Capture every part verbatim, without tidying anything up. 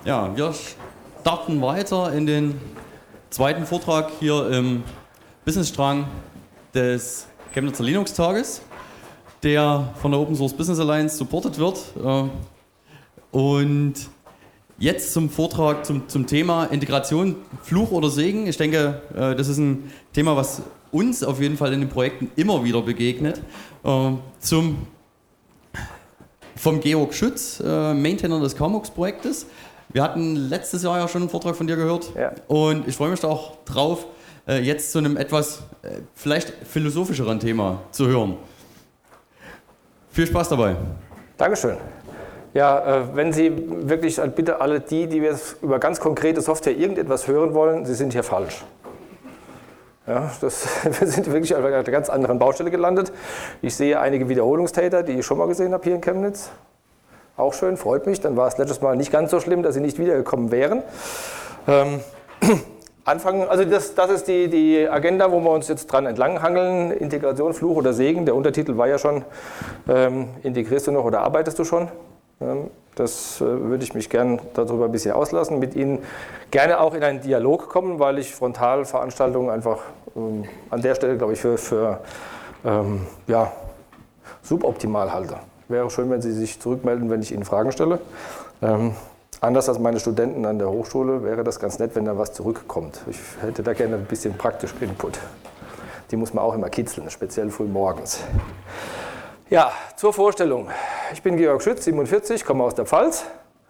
Ja, wir starten weiter in den zweiten Vortrag hier im Businessstrang des Chemnitzer Linux-Tages, der von der Open Source Business Alliance supported wird. Und jetzt zum Vortrag zum, zum Thema Integration, Fluch oder Segen. Ich denke, das ist ein Thema, was uns auf jeden Fall in den Projekten immer wieder begegnet. Zum, vom Georg Schütz, Maintainer des CAMUX-Projektes. Wir hatten letztes Jahr ja schon einen Vortrag von dir gehört, ja. Und ich freue mich da auch drauf, jetzt zu einem etwas vielleicht philosophischeren Thema zu hören. Viel Spaß dabei. Dankeschön. Ja, wenn Sie wirklich, bitte alle die, die jetzt über ganz konkrete Software irgendetwas hören wollen, Sie sind hier falsch. Ja, das, wir sind wirklich auf einer ganz anderen Baustelle gelandet. Ich sehe einige Wiederholungstäter, die ich schon mal gesehen habe hier in Chemnitz. Auch schön, freut mich. Dann war es letztes Mal nicht ganz so schlimm, dass Sie nicht wiedergekommen wären. Ähm, anfangen, also das, das ist die, die Agenda, wo wir uns jetzt dran entlanghangeln. Integration, Fluch oder Segen. Der Untertitel war ja schon, ähm, integrierst du noch oder arbeitest du schon? Ähm, das äh, würde ich mich gerne darüber ein bisschen auslassen, mit Ihnen gerne auch in einen Dialog kommen, weil ich Frontalveranstaltungen einfach ähm, an der Stelle, glaube ich, für, für ähm, ja, suboptimal halte. Wäre schön, wenn Sie sich zurückmelden, wenn ich Ihnen Fragen stelle. Ähm, anders als meine Studenten an der Hochschule wäre das ganz nett, wenn da was zurückkommt. Ich hätte da gerne ein bisschen praktischen Input. Die muss man auch immer kitzeln, speziell früh morgens. Ja, zur Vorstellung. Ich bin Georg Schütz, siebenundvierzig, komme aus der Pfalz.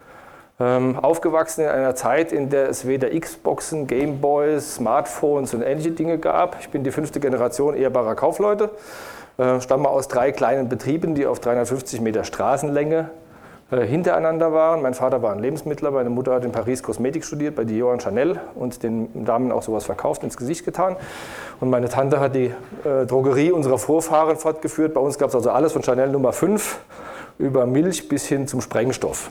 Ähm, aufgewachsen in einer Zeit, in der es weder Xboxen, Gameboys, Smartphones und ähnliche Dinge gab. Ich bin die fünfte Generation ehrbarer Kaufleute. Äh, stamme aus drei kleinen Betrieben, die auf dreihundertfünfzig Meter Straßenlänge äh, hintereinander waren. Mein Vater war ein Lebensmittler, meine Mutter hat in Paris Kosmetik studiert bei Dior und Chanel und den Damen auch sowas verkauft, ins Gesicht getan. Und meine Tante hat die äh, Drogerie unserer Vorfahren fortgeführt. Bei uns gab es also alles von Chanel Nummer fünf über Milch bis hin zum Sprengstoff.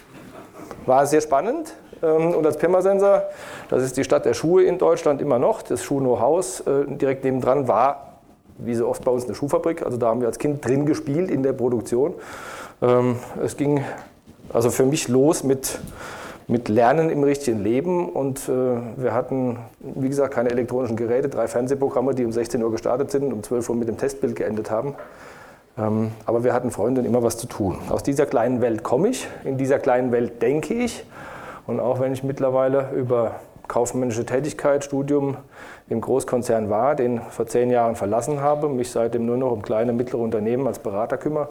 War sehr spannend. Ähm, und als Pirmasensor, das ist die Stadt der Schuhe in Deutschland immer noch, das Schuhno-Haus äh, direkt nebendran war, wie so oft bei uns eine Schuhfabrik, also da haben wir als Kind drin gespielt in der Produktion. Ähm, es ging also für mich los mit, mit Lernen im richtigen Leben und äh, wir hatten, wie gesagt, keine elektronischen Geräte, drei Fernsehprogramme, die um sechzehn Uhr gestartet sind und um zwölf Uhr mit dem Testbild geendet haben. Ähm, aber wir hatten Freunde und immer was zu tun. Aus dieser kleinen Welt komme ich, in dieser kleinen Welt denke ich und auch wenn ich mittlerweile über kaufmännische Tätigkeit, Studium im Großkonzern war, den vor zehn Jahren verlassen habe, mich seitdem nur noch um kleine, mittlere Unternehmen als Berater kümmere.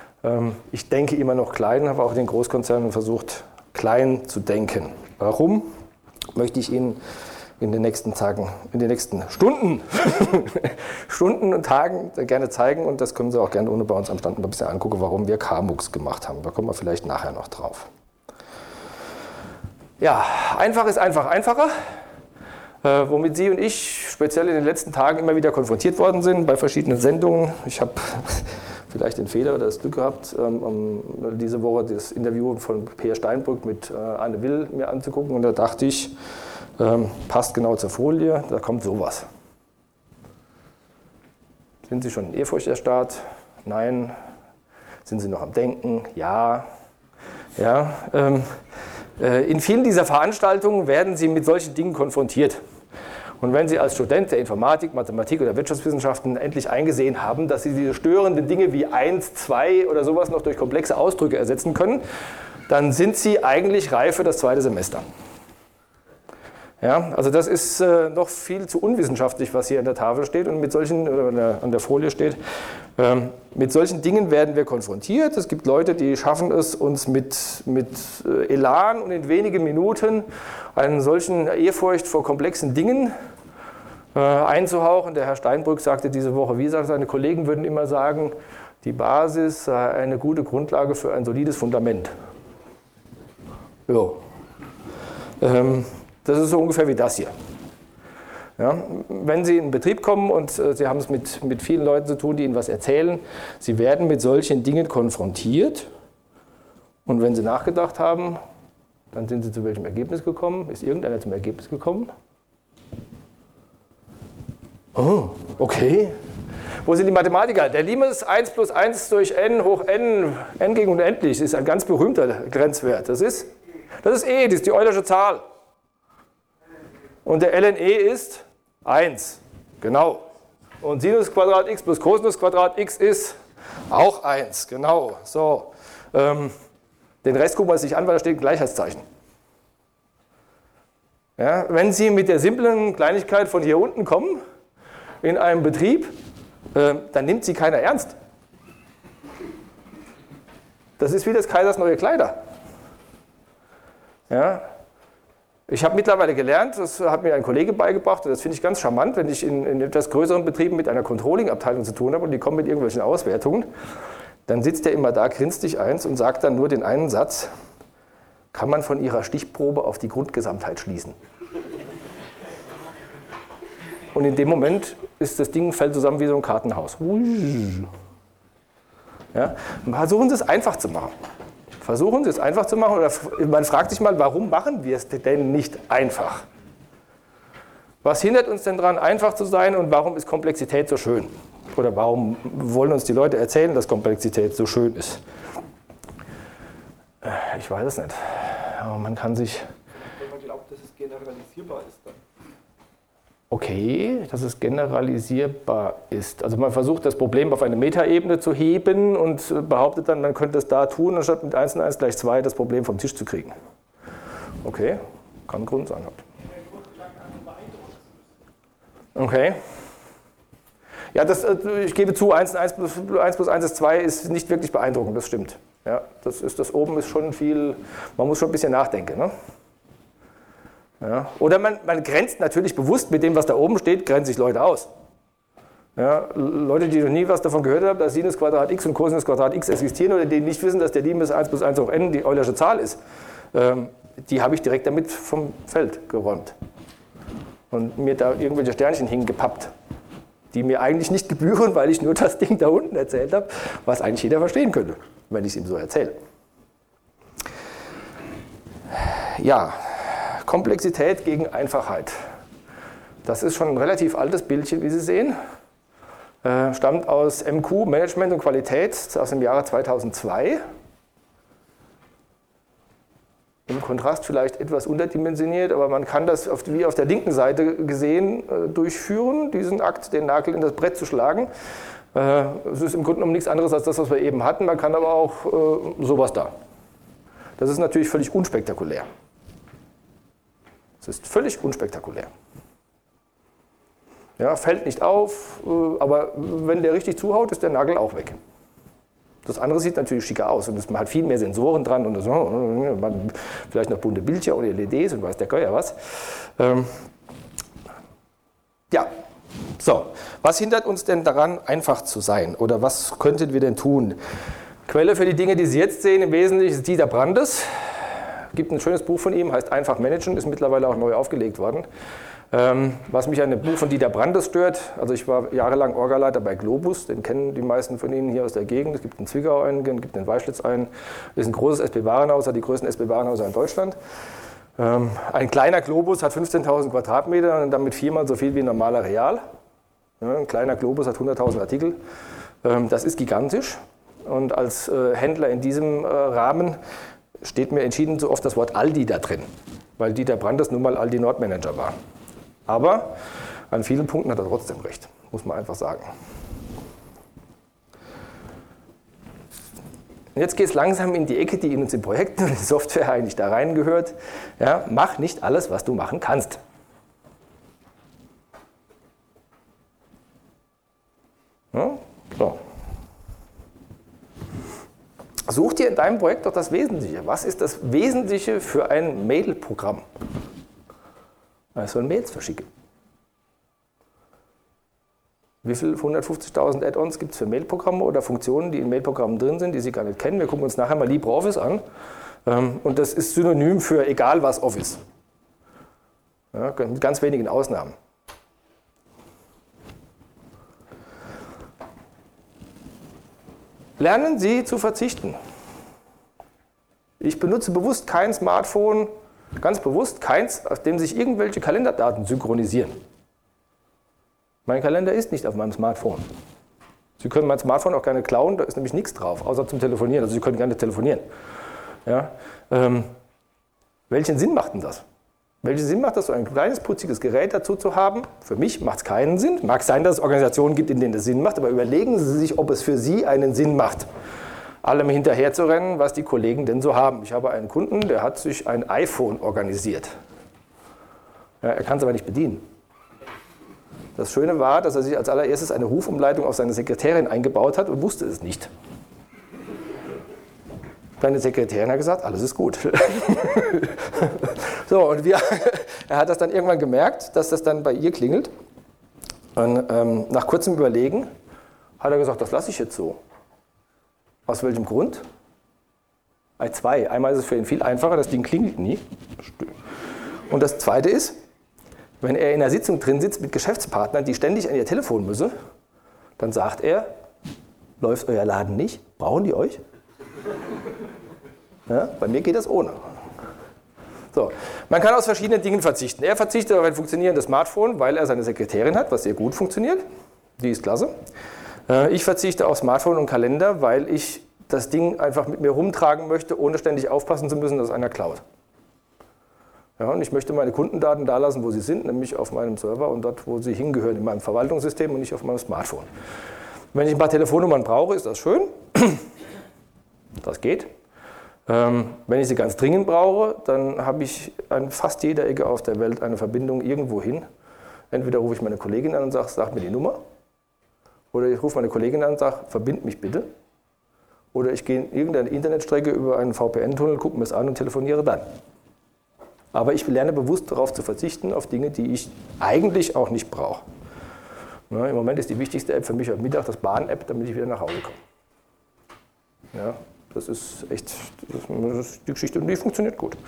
Ich denke immer noch klein, habe auch in den Konzernen versucht, klein zu denken. Warum? Möchte ich Ihnen in den nächsten Tagen, in den nächsten Stunden, Stunden und Tagen gerne zeigen und das können Sie auch gerne ohne bei uns am Stand ein bisschen angucken, warum wir CAMUX gemacht haben. Da kommen wir vielleicht nachher noch drauf. Ja, einfach ist einfach einfacher, äh, womit Sie und ich speziell in den letzten Tagen immer wieder konfrontiert worden sind bei verschiedenen Sendungen. Ich habe vielleicht den Fehler oder das Glück gehabt, ähm, diese Woche das Interview von Peer Steinbrück mit äh, Anne Will mir anzugucken und da dachte ich, ähm, passt genau zur Folie, da kommt sowas. Sind Sie schon in Ehrfurcht erstarrt? Nein. Sind Sie noch am Denken? Ja. Ja. Ähm, In vielen dieser Veranstaltungen werden Sie mit solchen Dingen konfrontiert. Und wenn Sie als Student der Informatik, Mathematik oder Wirtschaftswissenschaften endlich eingesehen haben, dass Sie diese störenden Dinge wie eins, zwei oder sowas noch durch komplexe Ausdrücke ersetzen können, dann sind Sie eigentlich reif für das zweite Semester. Ja, also das ist äh, noch viel zu unwissenschaftlich, was hier an der Tafel steht und mit solchen, oder an der, an der Folie steht. Ähm, mit solchen Dingen werden wir konfrontiert. Es gibt Leute, die schaffen es, uns mit, mit äh, Elan und in wenigen Minuten einen solchen Ehrfurcht vor komplexen Dingen äh, einzuhauchen. Der Herr Steinbrück sagte diese Woche, wie gesagt, seine Kollegen würden immer sagen, die Basis sei eine gute Grundlage für ein solides Fundament. Jo. Ähm, Das ist so ungefähr wie das hier. Ja, wenn Sie in einen Betrieb kommen und äh, Sie haben es mit, mit vielen Leuten zu tun, die Ihnen was erzählen, Sie werden mit solchen Dingen konfrontiert und wenn Sie nachgedacht haben, dann sind Sie zu welchem Ergebnis gekommen? Ist irgendeiner zum Ergebnis gekommen? Oh, okay. Wo sind die Mathematiker? Der Limes eins plus eins durch n hoch n, n gegen unendlich, ist ein ganz berühmter Grenzwert. Das ist Das ist E, das ist die Eulersche Zahl. Und der ln E ist eins. Genau. Und Sinus Quadrat x plus Cosinus Quadrat x ist auch eins. Genau. So. Ähm, den Rest gucken wir uns nicht an, weil da steht ein Gleichheitszeichen. Ja, wenn Sie mit der simplen Kleinigkeit von hier unten kommen, in einem Betrieb, äh, dann nimmt Sie keiner ernst. Das ist wie des Kaisers neue Kleider. Ja. Ich habe mittlerweile gelernt, das hat mir ein Kollege beigebracht, und das finde ich ganz charmant, wenn ich in, in etwas größeren Betrieben mit einer Controlling-Abteilung zu tun habe und die kommen mit irgendwelchen Auswertungen, dann sitzt der immer da, grinst dich eins und sagt dann nur den einen Satz: Kann man von Ihrer Stichprobe auf die Grundgesamtheit schließen? Und in dem Moment ist das Ding, fällt zusammen wie so ein Kartenhaus. Ja? Versuchen Sie es einfach zu machen. Versuchen Sie es einfach zu machen. Oder man fragt sich mal, warum machen wir es denn nicht einfach? Was hindert uns denn daran, einfach zu sein, und warum ist Komplexität so schön? Oder warum wollen uns die Leute erzählen, dass Komplexität so schön ist? Ich weiß es nicht. Aber man kann sich... Wenn man glaubt, dass es generalisierbar ist dann. Okay, dass es generalisierbar ist. Also man versucht, das Problem auf eine Metaebene zu heben und behauptet dann, man könnte es da tun, anstatt mit eins und eins gleich zwei das Problem vom Tisch zu kriegen. Okay, kann ein Grund sein. Okay. Ja, das, ich gebe zu, eins und eins plus eins ist zwei ist nicht wirklich beeindruckend, das stimmt. Ja, das, ist, das oben ist schon viel, man muss schon ein bisschen nachdenken. Ne? Ja, oder man, man grenzt natürlich bewusst mit dem, was da oben steht, grenzt sich Leute aus. Ja, Leute, die noch nie was davon gehört haben, dass Sinus Quadrat x und Cosinus Quadrat x existieren, oder die nicht wissen, dass der Lim bis eins plus eins hoch n die Eulersche Zahl ist, ähm, die habe ich direkt damit vom Feld geräumt. Und mir da irgendwelche Sternchen hingepappt, die mir eigentlich nicht gebühren, weil ich nur das Ding da unten erzählt habe, was eigentlich jeder verstehen könnte, wenn ich es ihm so erzähle. Ja. Komplexität gegen Einfachheit. Das ist schon ein relativ altes Bildchen, wie Sie sehen. Äh, stammt aus M Q, Management und Qualität, aus dem Jahre zweitausendzwei. Im Kontrast vielleicht etwas unterdimensioniert, aber man kann das auf, wie auf der linken Seite gesehen äh, durchführen, diesen Akt, den Nagel in das Brett zu schlagen. Äh, es ist im Grunde genommen nichts anderes als das, was wir eben hatten. Man kann aber auch äh, sowas da. Das ist natürlich völlig unspektakulär. Das ist völlig unspektakulär. Ja, fällt nicht auf, aber wenn der richtig zuhaut, ist der Nagel auch weg. Das andere sieht natürlich schicker aus und man hat viel mehr Sensoren dran und so, man, vielleicht noch bunte Bildschirme oder L E Ds und weiß der Geier was. Ähm, ja, so. Was hindert uns denn daran, einfach zu sein? Oder was könnten wir denn tun? Quelle für die Dinge, die Sie jetzt sehen, im Wesentlichen ist Dieter Brandes. Es gibt ein schönes Buch von ihm, heißt Einfach Managen, ist mittlerweile auch neu aufgelegt worden. Ähm, was mich an dem Buch von Dieter Brandes stört, also ich war jahrelang Orgaleiter bei Globus, den kennen die meisten von Ihnen hier aus der Gegend. Es gibt in Zwickau einen, es gibt in Weischlitz einen. Das ist ein großes S B-Warenhaus, hat die größten S B-Warenhäuser in Deutschland. Ähm, ein kleiner Globus hat fünfzehntausend Quadratmeter und damit viermal so viel wie ein normaler Real. Ja, ein kleiner Globus hat hunderttausend Artikel. Ähm, das ist gigantisch. Und als äh, Händler in diesem äh, Rahmen steht mir entschieden so oft das Wort Aldi da drin, weil Dieter Brandes nun mal Aldi Nordmanager war. Aber an vielen Punkten hat er trotzdem recht, muss man einfach sagen. Und jetzt geht es langsam in die Ecke, die in uns in Projekten und in Software eigentlich da reingehört. Ja, mach nicht alles, was du machen kannst. Ja, so. Such dir in deinem Projekt doch das Wesentliche. Was ist das Wesentliche für ein Mail-Programm? Ich soll Mails verschicken. Wie viele hundertfünfzigtausend Add-ons gibt es für Mail-Programme oder Funktionen, die in Mail-Programmen drin sind, die Sie gar nicht kennen? Wir gucken uns nachher mal LibreOffice an. Und das ist synonym für egal was Office. Ja, mit ganz wenigen Ausnahmen. Lernen Sie zu verzichten. Ich benutze bewusst kein Smartphone, ganz bewusst keins, auf dem sich irgendwelche Kalenderdaten synchronisieren. Mein Kalender ist nicht auf meinem Smartphone. Sie können mein Smartphone auch gerne klauen, da ist nämlich nichts drauf, außer zum Telefonieren. Also Sie können gerne telefonieren. Ja, ähm, Welchen Sinn macht denn das? Welchen Sinn macht das, so ein kleines, putziges Gerät dazu zu haben? Für mich macht es keinen Sinn. Mag sein, dass es Organisationen gibt, in denen das Sinn macht, aber überlegen Sie sich, ob es für Sie einen Sinn macht, allem hinterher zu rennen, was die Kollegen denn so haben. Ich habe einen Kunden, der hat sich ein iPhone organisiert. Ja, er kann es aber nicht bedienen. Das Schöne war, dass er sich als allererstes eine Rufumleitung auf seine Sekretärin eingebaut hat und wusste es nicht. Seine Sekretärin hat gesagt, alles ist gut. So, und wir, er hat das dann irgendwann gemerkt, dass das dann bei ihr klingelt. Und ähm, nach kurzem Überlegen hat er gesagt, das lasse ich jetzt so. Aus welchem Grund? Bei zwei. Einmal ist es für ihn viel einfacher, das Ding klingelt nie. Und das Zweite ist, wenn er in einer Sitzung drin sitzt mit Geschäftspartnern, die ständig an ihr Telefon müssen, dann sagt er, läuft euer Laden nicht? Brauchen die euch? Ja, bei mir geht das ohne. So, man kann aus verschiedenen Dingen verzichten. Er verzichtet auf ein funktionierendes Smartphone, weil er seine Sekretärin hat, was sehr gut funktioniert. Die ist klasse. Ich verzichte auf Smartphone und Kalender, weil ich das Ding einfach mit mir rumtragen möchte, ohne ständig aufpassen zu müssen, dass einer klaut. Ja, und ich möchte meine Kundendaten da lassen, wo sie sind, nämlich auf meinem Server und dort, wo sie hingehören, in meinem Verwaltungssystem und nicht auf meinem Smartphone. Wenn ich ein paar Telefonnummern brauche, ist das schön. Das geht. Ähm, wenn ich sie ganz dringend brauche, dann habe ich an fast jeder Ecke auf der Welt eine Verbindung irgendwo hin. Entweder rufe ich meine Kollegin an und sage, sag mir die Nummer. Oder ich rufe meine Kollegin an und sage, verbind mich bitte. Oder ich gehe in irgendeine Internetstrecke über einen V P N-Tunnel, gucke mir es an und telefoniere dann. Aber ich lerne bewusst darauf zu verzichten, auf Dinge, die ich eigentlich auch nicht brauche. Ja, im Moment ist die wichtigste App für mich heute Mittag das Bahn-App, damit ich wieder nach Hause komme. Ja, das ist echt das ist die Geschichte und die funktioniert gut.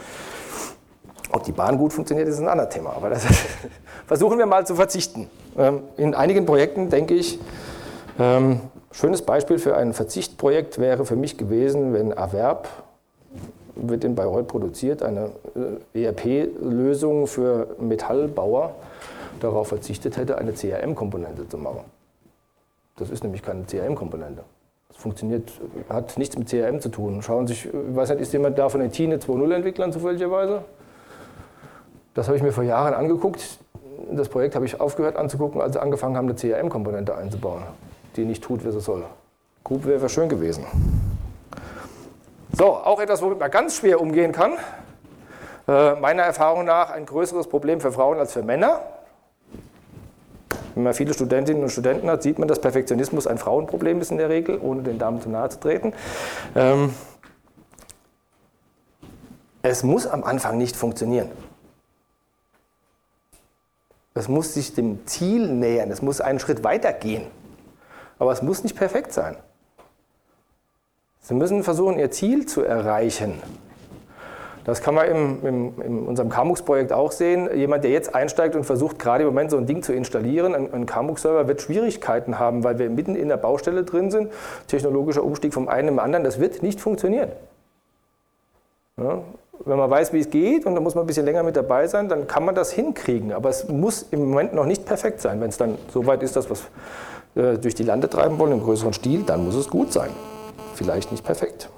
Ob die Bahn gut funktioniert, ist ein anderes Thema. Aber das versuchen wir mal zu verzichten. In einigen Projekten denke ich, ähm, schönes Beispiel für ein Verzichtprojekt wäre für mich gewesen, wenn Averb, wird in Bayreuth produziert, eine E R P-Lösung für Metallbauer darauf verzichtet hätte, eine C R M-Komponente zu machen. Das ist nämlich keine C R M-Komponente. Das funktioniert, hat nichts mit C R M zu tun. Schauen Sie sich, ich weiß nicht, ist jemand da von den Tine zwei Punkt null-Entwicklern zufälligerweise? Das habe ich mir vor Jahren angeguckt. Das Projekt habe ich aufgehört anzugucken, als sie angefangen haben, eine C R M-Komponente einzubauen, die nicht tut, wie sie soll. Group wäre schön gewesen. So, auch etwas, womit man ganz schwer umgehen kann. Äh, meiner Erfahrung nach ein größeres Problem für Frauen als für Männer. Wenn man viele Studentinnen und Studenten hat, sieht man, dass Perfektionismus ein Frauenproblem ist in der Regel, ohne den Damen zu nahe zu treten. Ähm, es muss am Anfang nicht funktionieren. Es muss sich dem Ziel nähern, es muss einen Schritt weiter gehen. Aber es muss nicht perfekt sein. Sie müssen versuchen, Ihr Ziel zu erreichen. Das kann man im, im, in unserem Kamux-Projekt auch sehen. Jemand, der jetzt einsteigt und versucht, gerade im Moment so ein Ding zu installieren, ein, ein Kamux-Server, wird Schwierigkeiten haben, weil wir mitten in der Baustelle drin sind. Technologischer Umstieg vom einen im anderen, das wird nicht funktionieren. Ja, wenn man weiß, wie es geht, und da muss man ein bisschen länger mit dabei sein, dann kann man das hinkriegen. Aber es muss im Moment noch nicht perfekt sein. Wenn es dann so weit ist, dass wir es äh, durch die Lande treiben wollen, im größeren Stil, dann muss es gut sein. Vielleicht nicht perfekt.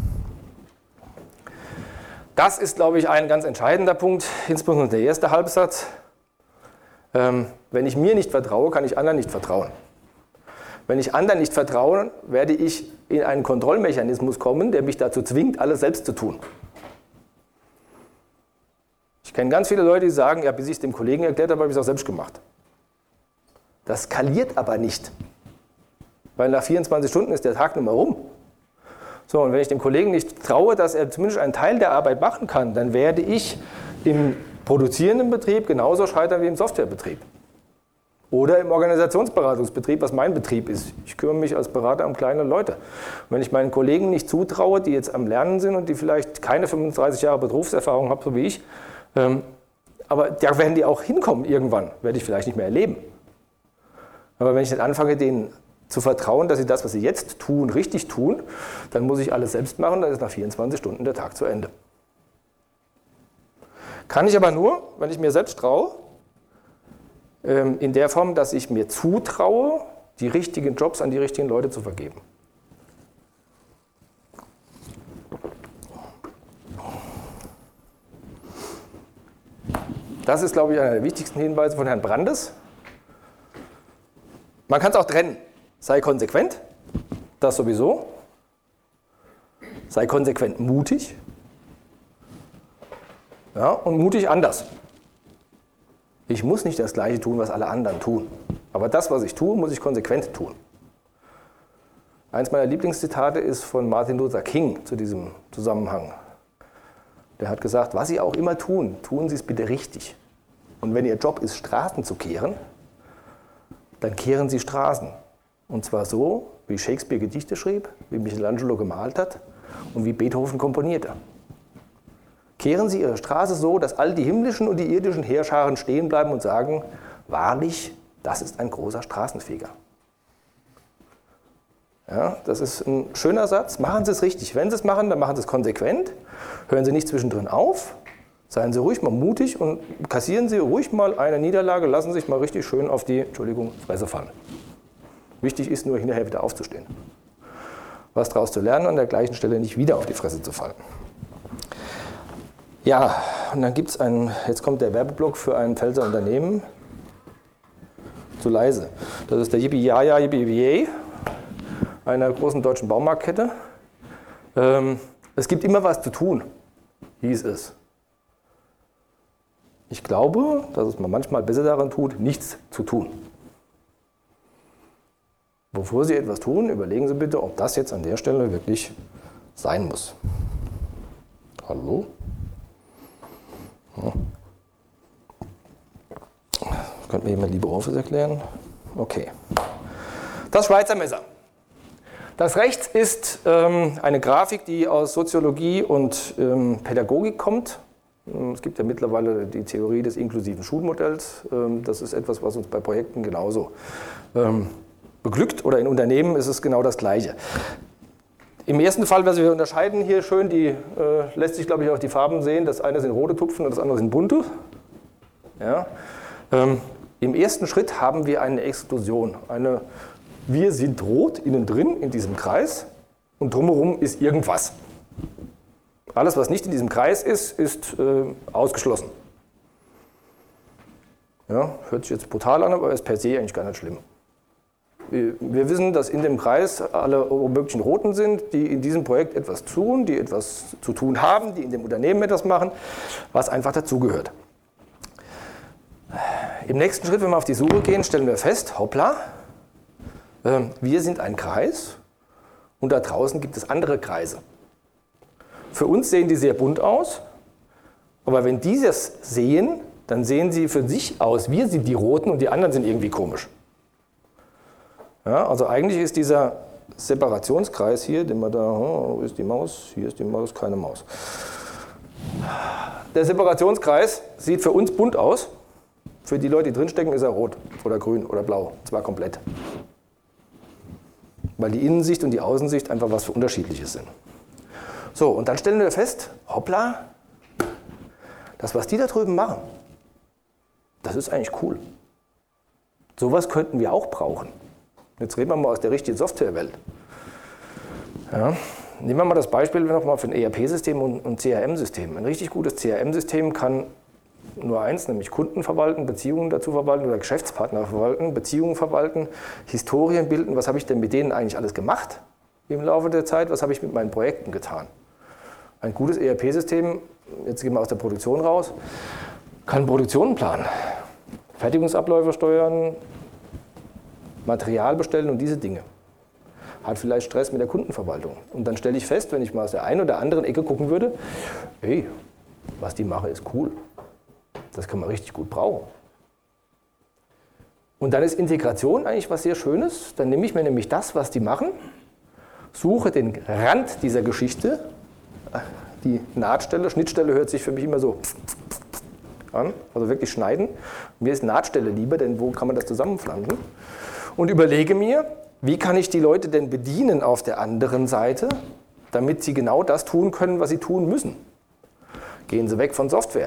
Das ist, glaube ich, ein ganz entscheidender Punkt, insbesondere der erste Halbsatz. Ähm, wenn ich mir nicht vertraue, kann ich anderen nicht vertrauen. Wenn ich anderen nicht vertraue, werde ich in einen Kontrollmechanismus kommen, der mich dazu zwingt, alles selbst zu tun. Ich kenne ganz viele Leute, die sagen, ja, bis ich es dem Kollegen erklärt habe, habe ich es auch selbst gemacht. Das skaliert aber nicht, weil nach vierundzwanzig Stunden ist der Tag nicht mehr rum. So, und wenn ich dem Kollegen nicht traue, dass er zumindest einen Teil der Arbeit machen kann, dann werde ich im produzierenden Betrieb genauso scheitern wie im Softwarebetrieb. Oder im Organisationsberatungsbetrieb, was mein Betrieb ist. Ich kümmere mich als Berater um kleine Leute. Und wenn ich meinen Kollegen nicht zutraue, die jetzt am Lernen sind und die vielleicht keine fünfunddreißig Jahre Berufserfahrung haben, so wie ich, ähm, aber da werden die auch hinkommen irgendwann, werde ich vielleicht nicht mehr erleben. Aber wenn ich nicht anfange, denen zu vertrauen, dass sie das, was sie jetzt tun, richtig tun, dann muss ich alles selbst machen, dann ist nach vierundzwanzig Stunden der Tag zu Ende. Kann ich aber nur, wenn ich mir selbst traue, in der Form, dass ich mir zutraue, die richtigen Jobs an die richtigen Leute zu vergeben. Das ist, glaube ich, einer der wichtigsten Hinweise von Herrn Brandes. Man kann es auch trennen. Sei konsequent, das sowieso. Sei konsequent mutig. Ja, und mutig anders. Ich muss nicht das Gleiche tun, was alle anderen tun. Aber das, was ich tue, muss ich konsequent tun. Eins meiner Lieblingszitate ist von Martin Luther King zu diesem Zusammenhang. Der hat gesagt, was Sie auch immer tun, tun Sie es bitte richtig. Und wenn Ihr Job ist, Straßen zu kehren, dann kehren Sie Straßen. Und zwar so, wie Shakespeare Gedichte schrieb, wie Michelangelo gemalt hat und wie Beethoven komponierte. Kehren Sie Ihre Straße so, dass all die himmlischen und die irdischen Heerscharen stehen bleiben und sagen, wahrlich, das ist ein großer Straßenfeger. Ja, das ist ein schöner Satz. Machen Sie es richtig. Wenn Sie es machen, dann machen Sie es konsequent. Hören Sie nicht zwischendrin auf. Seien Sie ruhig mal mutig und kassieren Sie ruhig mal eine Niederlage. Lassen Sie sich mal richtig schön auf die, Entschuldigung, Fresse fallen. Wichtig ist nur, hinterher wieder aufzustehen. Was daraus zu lernen, an der gleichen Stelle nicht wieder auf die Fresse zu fallen. Ja, und dann gibt es einen, jetzt kommt der Werbeblock für ein Pfälzer Unternehmen. Zu leise. Das ist der Yippie Jaja Yippie Yippie einer großen deutschen Baumarktkette. Ähm, es gibt immer was zu tun, hieß es. Ich glaube, dass es man manchmal besser daran tut, nichts zu tun. Bevor Sie etwas tun, überlegen Sie bitte, ob das jetzt an der Stelle wirklich sein muss. Hallo? Ja. Könnte mir jemand LibreOffice erklären? Okay. Das Schweizer Messer. Das rechts ist ähm, eine Grafik, die aus Soziologie und ähm, Pädagogik kommt. Es gibt ja mittlerweile die Theorie des inklusiven Schulmodells. Ähm, das ist etwas, was uns bei Projekten genauso ähm, beglückt. Oder in Unternehmen ist es genau das Gleiche. Im ersten Fall, was wir unterscheiden hier schön, die äh, lässt sich, glaube ich, auch die Farben sehen. Das eine sind rote Tupfen und das andere sind bunte. Ja. Ähm, Im ersten Schritt haben wir eine Exklusion. Eine, wir sind rot innen drin in diesem Kreis und drumherum ist irgendwas. Alles, was nicht in diesem Kreis ist, ist äh, ausgeschlossen. Ja, hört sich jetzt brutal an, aber ist per se eigentlich gar nicht schlimm. Wir, wir wissen, dass in dem Kreis alle möglichen Roten sind, die in diesem Projekt etwas tun, die etwas zu tun haben, die in dem Unternehmen etwas machen, was einfach dazugehört. Im nächsten Schritt, wenn wir auf die Suche gehen, stellen wir fest, hoppla, äh, wir sind ein Kreis und da draußen gibt es andere Kreise. Für uns sehen die sehr bunt aus, aber wenn die das sehen, dann sehen sie für sich aus, wir sind die Roten und die anderen sind irgendwie komisch. Ja, also eigentlich ist dieser Separationskreis hier, den man da, oh, wo ist die Maus? Hier ist die Maus, keine Maus. Der Separationskreis sieht für uns bunt aus. Für die Leute, die drinstecken, ist er rot oder grün oder blau, und zwar komplett. Weil die Innensicht und die Außensicht einfach was für Unterschiedliches sind. So, und dann stellen wir fest, hoppla, das, was die da drüben machen, das ist eigentlich cool. Sowas könnten wir auch brauchen. Jetzt reden wir mal aus der richtigen Softwarewelt. Ja, nehmen wir mal das Beispiel nochmal für ein E R P-System und ein C R M-System. Ein richtig gutes C R M-System kann nur eins, nämlich Kunden verwalten, Beziehungen dazu verwalten oder Geschäftspartner verwalten, Beziehungen verwalten, Historien bilden. Was habe ich denn mit denen eigentlich alles gemacht im Laufe der Zeit? Was habe ich mit meinen Projekten getan? Ein gutes E R P-System, jetzt gehen wir aus der Produktion raus, kann Produktionen planen, Fertigungsabläufe steuern, Material bestellen und diese Dinge. Hat vielleicht Stress mit der Kundenverwaltung. Und dann stelle ich fest, wenn ich mal aus der einen oder anderen Ecke gucken würde, hey, was die machen, ist cool. Das kann man richtig gut brauchen. Und dann ist Integration eigentlich was sehr Schönes. Dann nehme ich mir nämlich das, was die machen, suche den Rand dieser Geschichte, die Nahtstelle, Schnittstelle hört sich für mich immer so an, also wirklich schneiden. Mir ist Nahtstelle lieber, denn wo kann man das zusammenpflanzen? Und überlege mir, wie kann ich die Leute denn bedienen auf der anderen Seite, damit sie genau das tun können, was sie tun müssen. Gehen Sie weg von Software.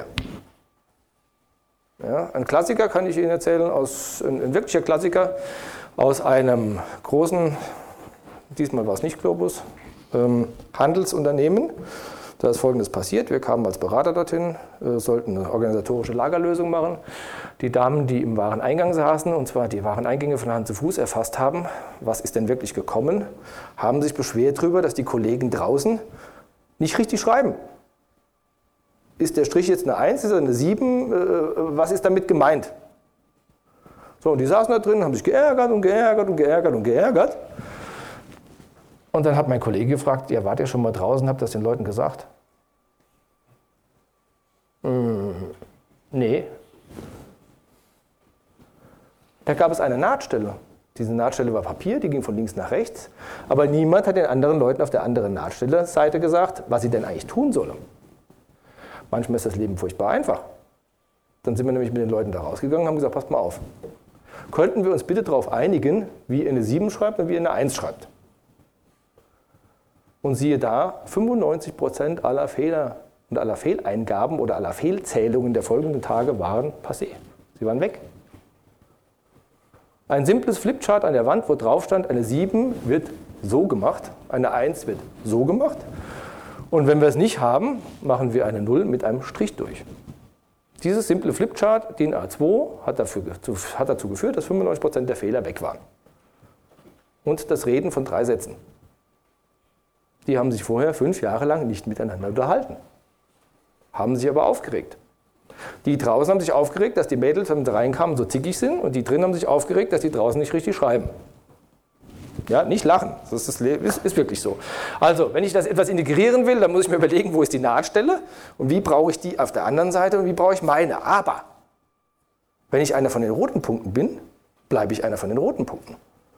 Ja, ein Klassiker kann ich Ihnen erzählen, aus, ein, ein wirklicher Klassiker aus einem großen, diesmal war es nicht Globus, ähm, Handelsunternehmen. Da ist Folgendes passiert. Wir kamen als Berater dorthin, äh, sollten eine organisatorische Lagerlösung machen. Die Damen, die im Wareneingang saßen, und zwar die Wareneingänge von Hand zu Fuß erfasst haben, was ist denn wirklich gekommen, haben sich beschwert darüber, dass die Kollegen draußen nicht richtig schreiben. Ist der Strich jetzt eine eins, ist er eine sieben? Äh, was ist damit gemeint? So, und die saßen da drin, haben sich geärgert und geärgert und geärgert und geärgert. Und dann hat mein Kollege gefragt, ja, wart ihr schon mal draußen, habt ihr das den Leuten gesagt? Hm, nee. Da gab es eine Nahtstelle. Diese Nahtstelle war Papier, die ging von links nach rechts. Aber niemand hat den anderen Leuten auf der anderen Nahtstelle-Seite gesagt, was sie denn eigentlich tun sollen. Manchmal ist das Leben furchtbar einfach. Dann sind wir nämlich mit den Leuten da rausgegangen und haben gesagt, passt mal auf. Könnten wir uns bitte darauf einigen, wie ihr eine sieben schreibt und wie ihr eine eins schreibt? Und siehe da, fünfundneunzig Prozent aller Fehler und aller Fehleingaben oder aller Fehlzählungen der folgenden Tage waren passé. Sie waren weg. Ein simples Flipchart an der Wand, wo drauf stand, eine sieben wird so gemacht, eine eins wird so gemacht. Und wenn wir es nicht haben, machen wir eine null mit einem Strich durch. Dieses simple Flipchart, D I N A zwei, hat, dafür, hat dazu geführt, dass fünfundneunzig Prozent der Fehler weg waren. Und das Reden von drei Sätzen. Die haben sich vorher fünf Jahre lang nicht miteinander unterhalten. Haben sich aber aufgeregt. Die draußen haben sich aufgeregt, dass die Mädels, wenn sie reinkamen, so zickig sind. Und die drinnen haben sich aufgeregt, dass die draußen nicht richtig schreiben. Ja, nicht lachen. Das ist, ist, ist wirklich so. Also, wenn ich das etwas integrieren will, dann muss ich mir überlegen, wo ist die Nahtstelle und wie brauche ich die auf der anderen Seite und wie brauche ich meine. Aber wenn ich einer von den roten Punkten bin, bleibe ich einer von den roten Punkten.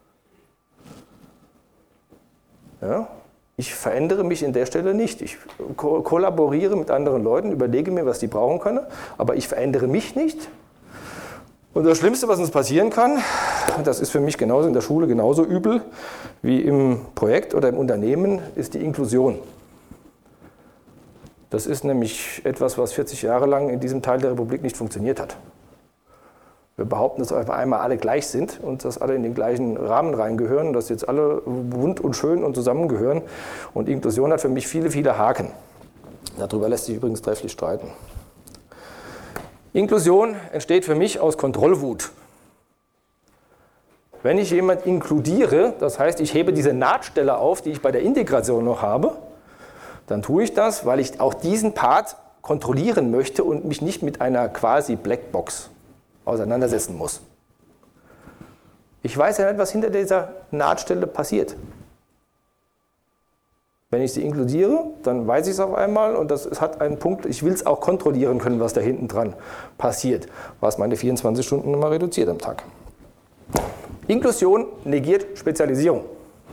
Ja? Ich verändere mich in der Stelle nicht. Ich ko- kollaboriere mit anderen Leuten, überlege mir, was die brauchen können, aber ich verändere mich nicht. Und das Schlimmste, was uns passieren kann, das ist für mich genauso in der Schule genauso übel wie im Projekt oder im Unternehmen, ist die Inklusion. Das ist nämlich etwas, was vierzig Jahre lang in diesem Teil der Republik nicht funktioniert hat. Wir behaupten, dass auf einmal alle gleich sind und dass alle in den gleichen Rahmen reingehören und dass jetzt alle bunt und schön und zusammengehören. Und Inklusion hat für mich viele, viele Haken. Darüber lässt sich übrigens trefflich streiten. Inklusion entsteht für mich aus Kontrollwut. Wenn ich jemanden inkludiere, das heißt, ich hebe diese Nahtstelle auf, die ich bei der Integration noch habe, dann tue ich das, weil ich auch diesen Part kontrollieren möchte und mich nicht mit einer quasi Blackbox auseinandersetzen muss. Ich weiß ja nicht, was hinter dieser Nahtstelle passiert. Wenn ich sie inkludiere, dann weiß ich es auf einmal und das es hat einen Punkt, ich will es auch kontrollieren können, was da hinten dran passiert, was meine vierundzwanzig Stunden immer reduziert am Tag. Inklusion negiert Spezialisierung.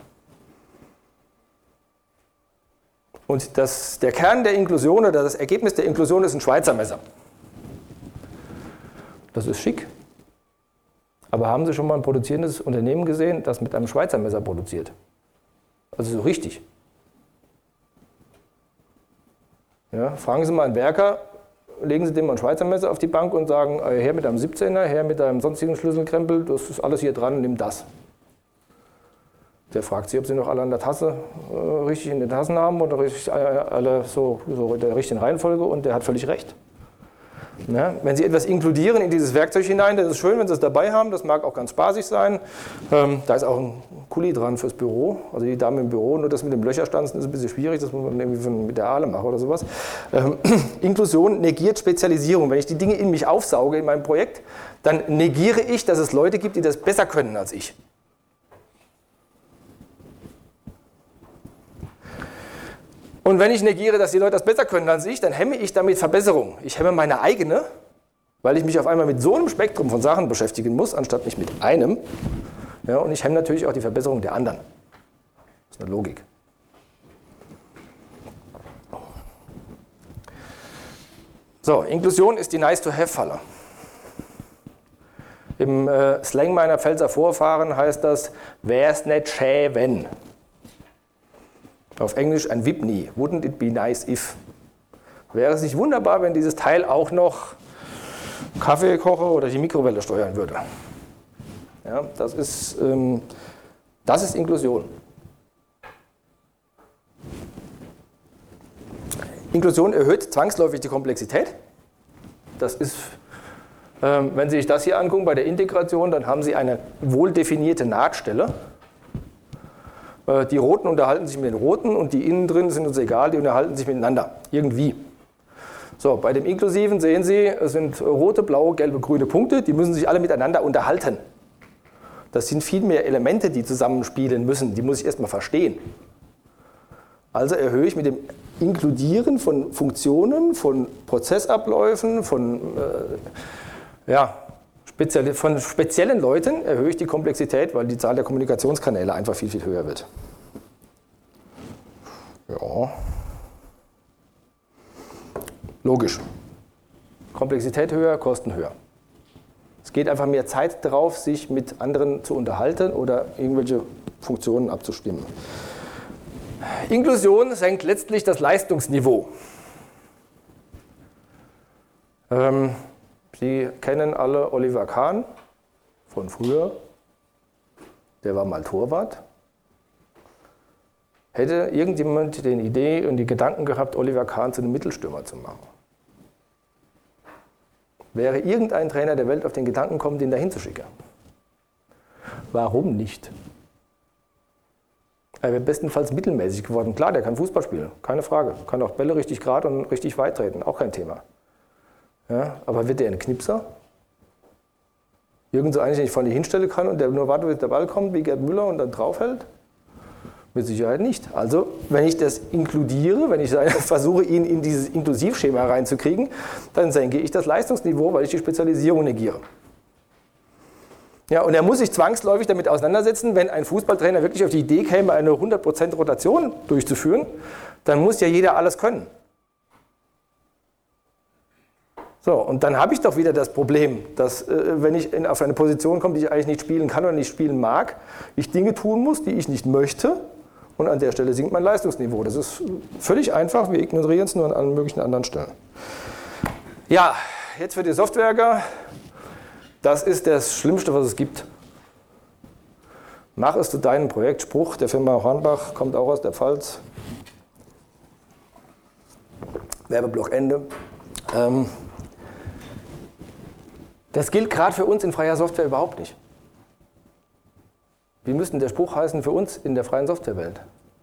Und das, der Kern der Inklusion oder das Ergebnis der Inklusion ist ein Schweizer Messer. Das ist schick. Aber haben Sie schon mal ein produzierendes Unternehmen gesehen, das mit einem Schweizer Messer produziert? Also so richtig. Ja, fragen Sie mal einen Werker, legen Sie dem mal ein Schweizer Messer auf die Bank und sagen, her mit einem siebzehner, her mit einem sonstigen Schlüsselkrempel, das ist alles hier dran, nimm das. Der fragt Sie, ob Sie noch alle an der Tasse äh, richtig in den Tassen haben oder richtig, äh, alle so, so in der richtigen Reihenfolge und der hat völlig recht. Ja, wenn Sie etwas inkludieren in dieses Werkzeug hinein, das ist schön, wenn Sie es dabei haben, das mag auch ganz spaßig sein. Ähm, da ist auch ein Kuli dran fürs Büro, also die Dame im Büro, nur das mit dem Löcherstanzen ist ein bisschen schwierig, das muss man irgendwie von, mit der Ahle machen oder sowas. Ähm, Inklusion negiert Spezialisierung. Wenn ich die Dinge in mich aufsauge in meinem Projekt, dann negiere ich, dass es Leute gibt, die das besser können als ich. Und wenn ich negiere, dass die Leute das besser können als ich, dann hemme ich damit Verbesserung. Ich hemme meine eigene, weil ich mich auf einmal mit so einem Spektrum von Sachen beschäftigen muss, anstatt mich mit einem. Ja, und ich hemme natürlich auch die Verbesserung der anderen. Das ist eine Logik. So, Inklusion ist die Nice-to-have-Falle. Im äh, Slang meiner Pfälzer Vorfahren heißt das, wär's nicht schä, wenn. Auf Englisch ein Whitney. Wouldn't it be nice if? Wäre es nicht wunderbar, wenn dieses Teil auch noch Kaffee koche oder die Mikrowelle steuern würde? Ja, das ist, ähm, das ist Inklusion. Inklusion erhöht zwangsläufig die Komplexität. Das ist, ähm, wenn Sie sich das hier angucken bei der Integration, dann haben Sie eine wohl definierte Nahtstelle. Äh, die Roten unterhalten sich mit den Roten und die innen drin sind uns egal, die unterhalten sich miteinander, irgendwie. So, bei dem Inklusiven sehen Sie, es sind rote, blaue, gelbe, grüne Punkte, die müssen sich alle miteinander unterhalten. Das sind viel mehr Elemente, die zusammenspielen müssen, die muss ich erstmal verstehen. Also erhöhe ich mit dem Inkludieren von Funktionen, von Prozessabläufen, von, äh, ja, speziell, von speziellen Leuten erhöhe ich die Komplexität, weil die Zahl der Kommunikationskanäle einfach viel, viel höher wird. Ja. Logisch. Komplexität höher, Kosten höher. Es geht einfach mehr Zeit drauf, sich mit anderen zu unterhalten oder irgendwelche Funktionen abzustimmen. Inklusion senkt letztlich das Leistungsniveau. Ähm, Sie kennen alle Oliver Kahn von früher. Der war mal Torwart. Hätte irgendjemand die Idee und die Gedanken gehabt, Oliver Kahn zu einem Mittelstürmer zu machen? Wäre irgendein Trainer der Welt auf den Gedanken gekommen, den dahin zu schicken? Warum nicht? Er wäre bestenfalls mittelmäßig geworden. Klar, der kann Fußball spielen, keine Frage. Kann auch Bälle richtig gerade und richtig weit treten, auch kein Thema. Ja, aber wird der ein Knipser? Irgend so einen, den ich vorne hinstellen kann und der nur wartet, bis der Ball kommt, wie Gerd Müller und dann draufhält? Mit Sicherheit nicht. Also, wenn ich das inkludiere, wenn ich versuche, ihn in dieses Inklusivschema reinzukriegen, dann senke ich das Leistungsniveau, weil ich die Spezialisierung negiere. Ja, und er muss sich zwangsläufig damit auseinandersetzen, wenn ein Fußballtrainer wirklich auf die Idee käme, eine hundert Prozent Rotation durchzuführen, dann muss ja jeder alles können. So, und dann habe ich doch wieder das Problem, dass äh, wenn ich in, auf eine Position komme, die ich eigentlich nicht spielen kann oder nicht spielen mag, ich Dinge tun muss, die ich nicht möchte und an der Stelle sinkt mein Leistungsniveau. Das ist völlig einfach, wir ignorieren es nur an allen möglichen anderen Stellen. Ja, jetzt für die Softwareker. Das ist das Schlimmste, was es gibt. Mach es zu deinem Projekt. Spruch der Firma Hornbach, kommt auch aus der Pfalz. Werbeblock Ende. Ähm, das gilt gerade für uns in freier Software überhaupt nicht. Wie müsste der Spruch heißen für uns in der freien Softwarewelt?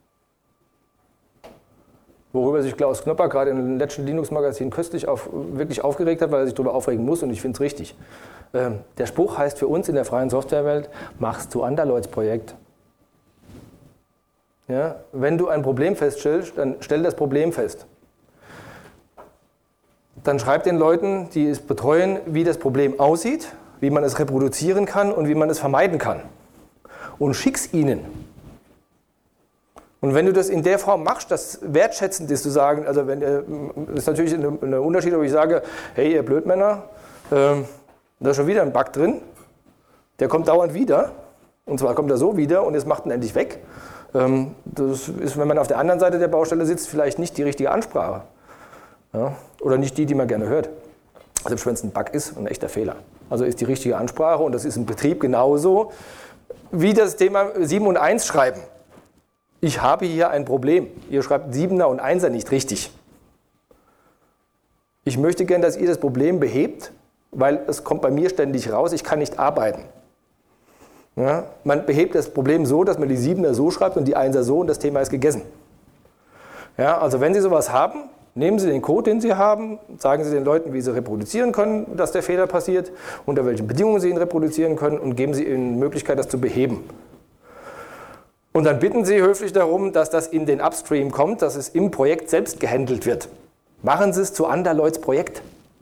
Worüber sich Klaus Knopper gerade im letzten Linux-Magazin köstlich auf, wirklich aufgeregt hat, weil er sich darüber aufregen muss und ich finde es richtig. Ähm, der Spruch heißt für uns in der freien Softwarewelt, mach's zu Anderleuts Projekt. Ja, wenn du ein Problem feststellst, dann stell das Problem fest. Dann schreib den Leuten, die es betreuen, wie das Problem aussieht, wie man es reproduzieren kann und wie man es vermeiden kann. Und schick's ihnen. Und wenn du das in der Form machst, das wertschätzend ist, zu sagen, also wenn, das ist natürlich ein Unterschied, ob ich sage, hey ihr Blödmänner, ähm, da ist schon wieder ein Bug drin, der kommt dauernd wieder, und zwar kommt er so wieder und jetzt macht ihn endlich weg. Ähm, das ist, wenn man auf der anderen Seite der Baustelle sitzt, vielleicht nicht die richtige Ansprache. Ja? Oder nicht die, die man gerne hört. Selbst wenn es ein Bug ist, ein echter Fehler. Also ist die richtige Ansprache und das ist im Betrieb genauso wie das Thema sieben und eins schreiben. Ich habe hier ein Problem. Ihr schreibt siebener und einser nicht richtig. Ich möchte gern, dass ihr das Problem behebt, weil es kommt bei mir ständig raus, ich kann nicht arbeiten. Ja, man behebt das Problem so, dass man die siebener so schreibt und die einser so und das Thema ist gegessen. Ja, also wenn Sie sowas haben, nehmen Sie den Code, den Sie haben, sagen Sie den Leuten, wie sie reproduzieren können, dass der Fehler passiert, unter welchen Bedingungen Sie ihn reproduzieren können und geben Sie ihnen die Möglichkeit, das zu beheben. Und dann bitten Sie höflich darum, dass das in den Upstream kommt, dass es im Projekt selbst gehandelt wird. Machen Sie es zu Anderleuts Projekt.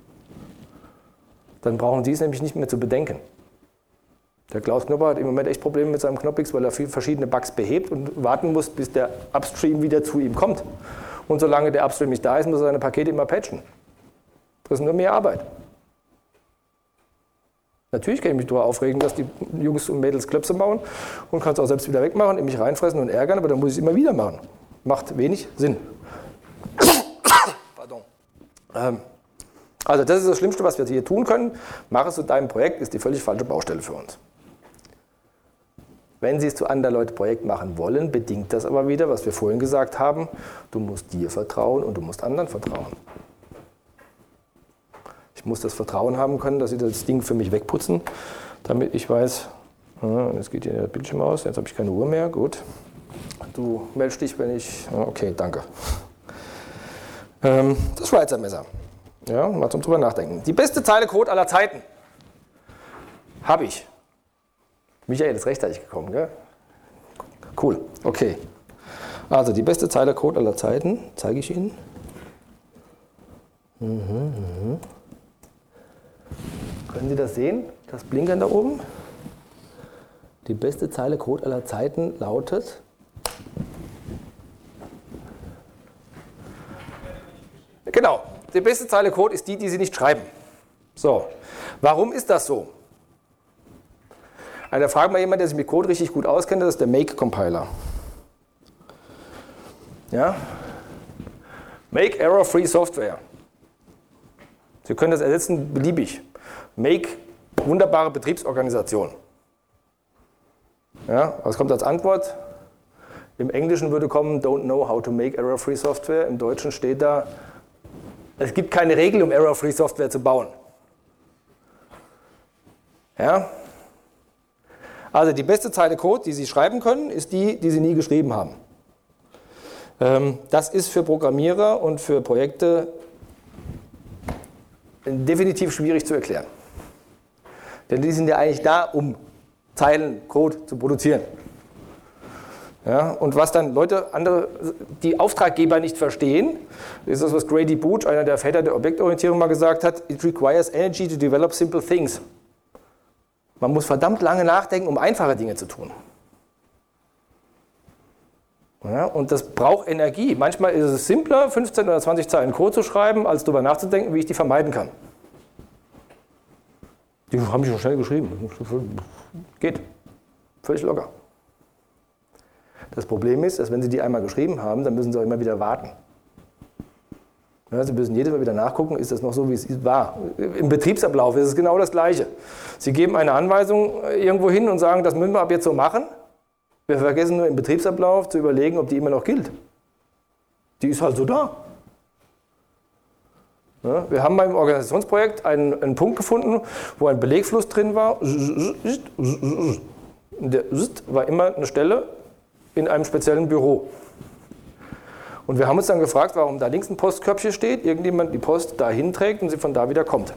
Dann brauchen Sie es nämlich nicht mehr zu bedenken. Der Klaus Knopper hat im Moment echt Probleme mit seinem Knoppix, weil er viele verschiedene Bugs behebt und warten muss, bis der Upstream wieder zu ihm kommt. Und solange der Upstream nicht da ist, muss er seine Pakete immer patchen. Das ist nur mehr Arbeit. Natürlich kann ich mich darüber aufregen, dass die Jungs und Mädels Klöpse bauen und kann es auch selbst wieder wegmachen, in mich reinfressen und ärgern, aber dann muss ich es immer wieder machen. Macht wenig Sinn. Pardon. Ähm, also das ist das Schlimmste, was wir hier tun können. Mach es zu deinem Projekt, ist die völlig falsche Baustelle für uns. Wenn Sie es zu anderen Leuten Projekt machen wollen, bedingt das aber wieder, was wir vorhin gesagt haben, du musst dir vertrauen und du musst anderen vertrauen. Ich muss das Vertrauen haben können, dass Sie das Ding für mich wegputzen, damit ich weiß, jetzt geht hier der Bildschirm aus, jetzt habe ich keine Uhr mehr, gut. Du meldest dich, wenn ich, okay, danke. Ähm, das Schweizer Messer, ja, mal zum drüber nachdenken. Die beste Zeile Code aller Zeiten habe ich. Michael ist rechtzeitig gekommen, gell? Cool, okay. Also die beste Zeile Code aller Zeiten, zeige ich Ihnen. Mhm, mhm. Können Sie das sehen, das Blinkern da oben? Die beste Zeile Code aller Zeiten lautet... Genau, die beste Zeile Code ist die, die Sie nicht schreiben. So, warum ist das so? Da fragt mal jemand, der sich mit Code richtig gut auskennt, das ist der Make-Compiler. Ja? Make Error-Free Software. Sie können das ersetzen beliebig. Make wunderbare Betriebsorganisation. Ja, was kommt als Antwort? Im Englischen würde kommen, don't know how to make Error-Free Software. Im Deutschen steht da, es gibt keine Regel, um Error-Free Software zu bauen. Ja? Also die beste Zeile Code, die Sie schreiben können, ist die, die Sie nie geschrieben haben. Ähm, das ist für Programmierer und für Projekte definitiv schwierig zu erklären. Denn die sind ja eigentlich da, um Zeilen Code zu produzieren. Ja, und was dann Leute, andere, die Auftraggeber nicht verstehen, ist das, was Grady Booch, einer der Väter der Objektorientierung, mal gesagt hat: It requires energy to develop simple things. Man muss verdammt lange nachdenken, um einfache Dinge zu tun. Ja, und das braucht Energie. Manchmal ist es simpler, fünfzehn oder zwanzig Zeilen Code zu schreiben, als darüber nachzudenken, wie ich die vermeiden kann. Die haben die schon schnell geschrieben. Geht. Völlig locker. Das Problem ist, dass wenn Sie die einmal geschrieben haben, dann müssen Sie auch immer wieder warten. Ja, Sie müssen jedes Mal wieder nachgucken, ist das noch so, wie es war. Im Betriebsablauf ist es genau das Gleiche. Sie geben eine Anweisung irgendwo hin und sagen, das müssen wir ab jetzt so machen. Wir vergessen nur im Betriebsablauf zu überlegen, ob die immer noch gilt. Die ist halt so da. Ja, wir haben beim Organisationsprojekt einen, einen Punkt gefunden, wo ein Belegfluss drin war. Der war immer eine Stelle in einem speziellen Büro. Und wir haben uns dann gefragt, warum da links ein Postkörbchen steht, irgendjemand die Post dahin trägt und sie von da wieder kommt.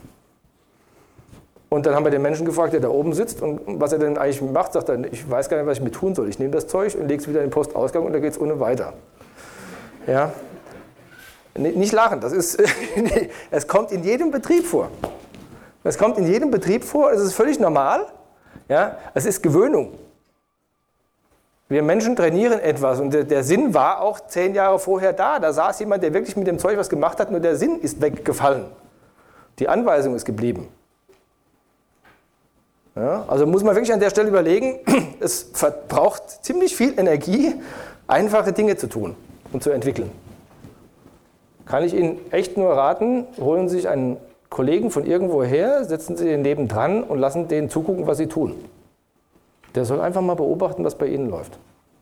Und dann haben wir den Menschen gefragt, der da oben sitzt und was er denn eigentlich macht, sagt er, ich weiß gar nicht, was ich mit tun soll. Ich nehme das Zeug und lege es wieder in den Postausgang und da geht es ohne weiter. Ja? Nicht lachen, das ist, es kommt in jedem Betrieb vor. Es kommt in jedem Betrieb vor, es ist völlig normal. Ja? Es ist Gewöhnung. Wir Menschen trainieren etwas und der, der Sinn war auch zehn Jahre vorher da. Da saß jemand, der wirklich mit dem Zeug was gemacht hat, nur der Sinn ist weggefallen. Die Anweisung ist geblieben. Ja, also muss man wirklich an der Stelle überlegen, es verbraucht ziemlich viel Energie, einfache Dinge zu tun und zu entwickeln. Kann ich Ihnen echt nur raten, holen Sie sich einen Kollegen von irgendwo her, setzen Sie den nebendran und lassen den zugucken, was Sie tun. Der soll einfach mal beobachten, was bei Ihnen läuft.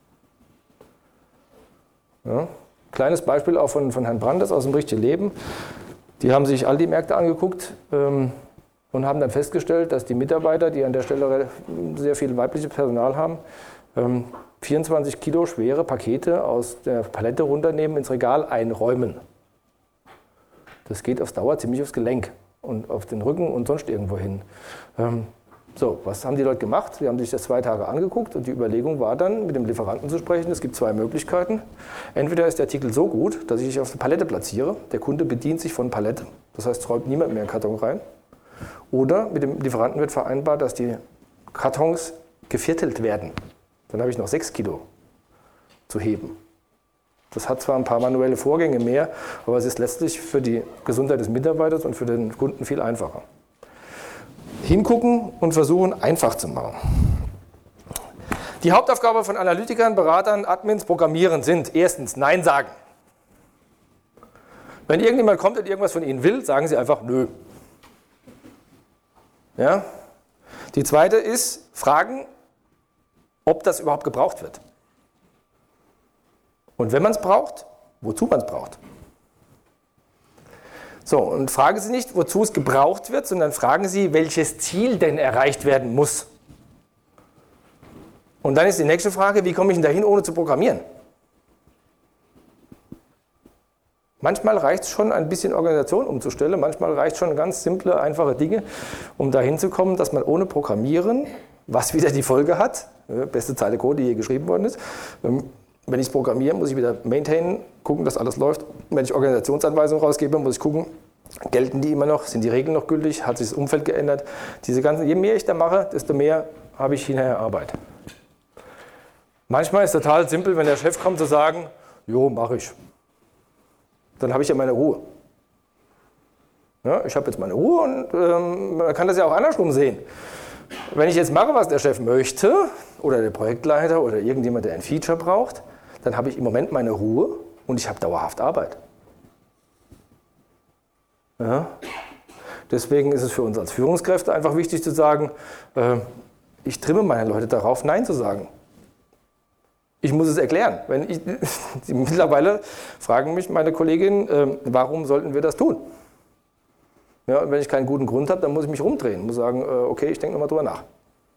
Ja, kleines Beispiel auch von, von Herrn Brandes aus dem richtigen Leben. Die haben sich all die Märkte angeguckt ähm, und haben dann festgestellt, dass die Mitarbeiter, die an der Stelle sehr viel weibliches Personal haben, ähm, vierundzwanzig Kilo schwere Pakete aus der Palette runternehmen, ins Regal einräumen. Das geht auf Dauer ziemlich aufs Gelenk und auf den Rücken und sonst irgendwo hin. Ähm, So, was haben die Leute gemacht? Sie haben sich das zwei Tage angeguckt und die Überlegung war dann, mit dem Lieferanten zu sprechen. Es gibt zwei Möglichkeiten. Entweder ist der Artikel so gut, dass ich dich auf der Palette platziere. Der Kunde bedient sich von Palette. Das heißt, es räumt niemand mehr einen Karton rein. Oder mit dem Lieferanten wird vereinbart, dass die Kartons geviertelt werden. Dann habe ich noch sechs Kilo zu heben. Das hat zwar ein paar manuelle Vorgänge mehr, aber es ist letztlich für die Gesundheit des Mitarbeiters und für den Kunden viel einfacher. Hingucken und versuchen, einfach zu machen. Die Hauptaufgabe von Analytikern, Beratern, Admins, Programmierern sind erstens Nein sagen. Wenn irgendjemand kommt und irgendwas von Ihnen will, sagen Sie einfach Nö. Ja? Die zweite ist Fragen ob das überhaupt gebraucht wird. Und wenn man es braucht, wozu man es braucht. So, und fragen Sie nicht, wozu es gebraucht wird, sondern fragen Sie, welches Ziel denn erreicht werden muss. Und dann ist die nächste Frage, wie komme ich denn dahin, ohne zu programmieren? Manchmal reicht es schon, ein bisschen Organisation umzustellen, manchmal reicht schon ganz simple, einfache Dinge, um dahin zu kommen, dass man ohne Programmieren, was wieder die Folge hat, beste Zeile Code, die je geschrieben worden ist, wenn ich es programmiere, muss ich wieder maintainen, gucken, dass alles läuft. Wenn ich Organisationsanweisungen rausgebe, muss ich gucken, gelten die immer noch, sind die Regeln noch gültig, hat sich das Umfeld geändert. Diese ganzen, je mehr ich da mache, desto mehr habe ich hinterher Arbeit. Manchmal ist es total simpel, wenn der Chef kommt, zu sagen, jo, mache ich. Dann habe ich ja meine Ruhe. Ja, ich habe jetzt meine Ruhe und ähm, man kann das ja auch andersrum sehen. Wenn ich jetzt mache, was der Chef möchte, oder der Projektleiter oder irgendjemand, der ein Feature braucht, dann habe ich im Moment meine Ruhe und ich habe dauerhaft Arbeit. Ja. Deswegen ist es für uns als Führungskräfte einfach wichtig zu sagen, äh, ich trimme meine Leute darauf, Nein zu sagen. Ich muss es erklären. Wenn ich, mittlerweile fragen mich meine Kolleginnen, äh, warum sollten wir das tun? Ja, und wenn ich keinen guten Grund habe, dann muss ich mich rumdrehen, muss sagen, äh, okay, ich denke nochmal drüber nach.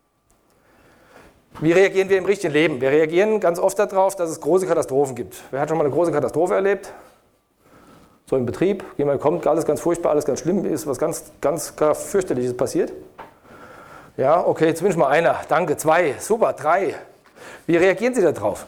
Wie reagieren wir im richtigen Leben? Wir reagieren ganz oft darauf, dass es große Katastrophen gibt. Wer hat schon mal eine große Katastrophe erlebt? So im Betrieb, jemand kommt, alles ganz furchtbar, alles ganz schlimm, ist was ganz, ganz fürchterliches passiert. Ja, okay, zumindest mal einer, danke, zwei, super, drei. Wie reagieren Sie darauf?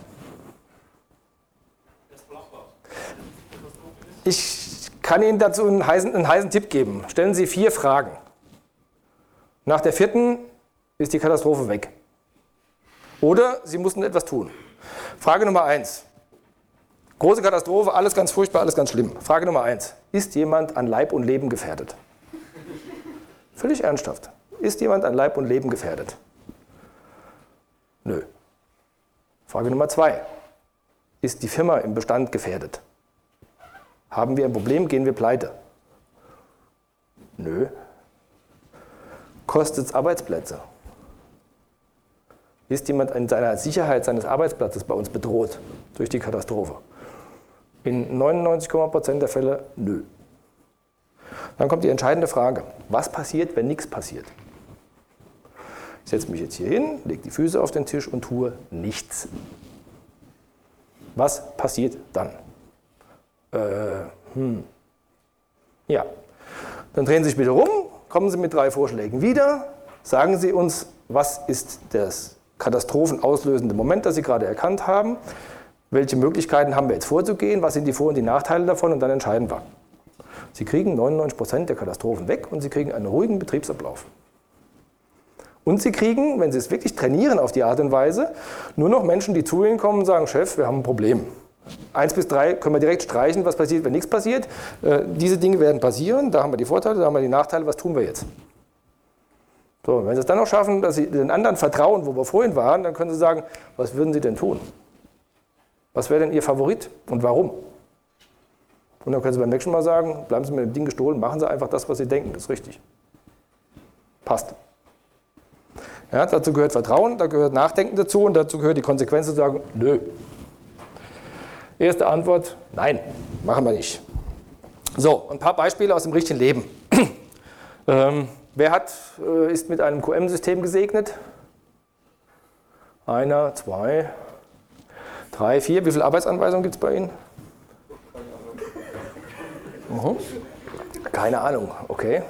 Ich kann Ihnen dazu einen heißen, einen heißen Tipp geben. Stellen Sie vier Fragen. Nach der vierten ist die Katastrophe weg. Oder Sie mussten etwas tun. Frage Nummer eins. Große Katastrophe, alles ganz furchtbar, alles ganz schlimm. Frage Nummer eins. Ist jemand an Leib und Leben gefährdet? Völlig ernsthaft. Ist jemand an Leib und Leben gefährdet? Nö. Frage Nummer zwei. Ist die Firma im Bestand gefährdet? Haben wir ein Problem, gehen wir pleite? Nö. Kostet es Arbeitsplätze? Ist jemand in seiner Sicherheit seines Arbeitsplatzes bei uns bedroht durch die Katastrophe? In neunundneunzig Prozent der Fälle nö. Dann kommt die entscheidende Frage. Was passiert, wenn nichts passiert? Ich setze mich jetzt hier hin, lege die Füße auf den Tisch und tue nichts. Was passiert dann? Äh, hm. Ja. Dann drehen Sie sich bitte rum, kommen Sie mit drei Vorschlägen wieder, sagen Sie uns, was ist das katastrophenauslösende Moment, das Sie gerade erkannt haben, welche Möglichkeiten haben wir jetzt vorzugehen, was sind die Vor- und die Nachteile davon und dann entscheiden wir. Sie kriegen neunundneunzig Prozent der Katastrophen weg und Sie kriegen einen ruhigen Betriebsablauf. Und Sie kriegen, wenn Sie es wirklich trainieren auf die Art und Weise, nur noch Menschen, die zu Ihnen kommen und sagen, Chef, wir haben ein Problem. Eins bis drei können wir direkt streichen, was passiert, wenn nichts passiert. Äh, diese Dinge werden passieren, da haben wir die Vorteile, da haben wir die Nachteile, was tun wir jetzt? So, wenn Sie es dann noch schaffen, dass Sie den anderen vertrauen, wo wir vorhin waren, dann können Sie sagen, was würden Sie denn tun? Was wäre denn Ihr Favorit und warum? Und dann können Sie beim nächsten Mal sagen, bleiben Sie mit dem Ding gestohlen, machen Sie einfach das, was Sie denken, das ist richtig. Passt. Ja, dazu gehört Vertrauen, da gehört Nachdenken dazu und dazu gehört die Konsequenz zu sagen, nö. Erste Antwort, nein, machen wir nicht. So, ein paar Beispiele aus dem richtigen Leben. ähm, wer hat, äh, ist mit einem Q M-System gesegnet? Einer, zwei, drei, vier. Wie viele Arbeitsanweisungen gibt es bei Ihnen? Mhm. Keine Ahnung, okay.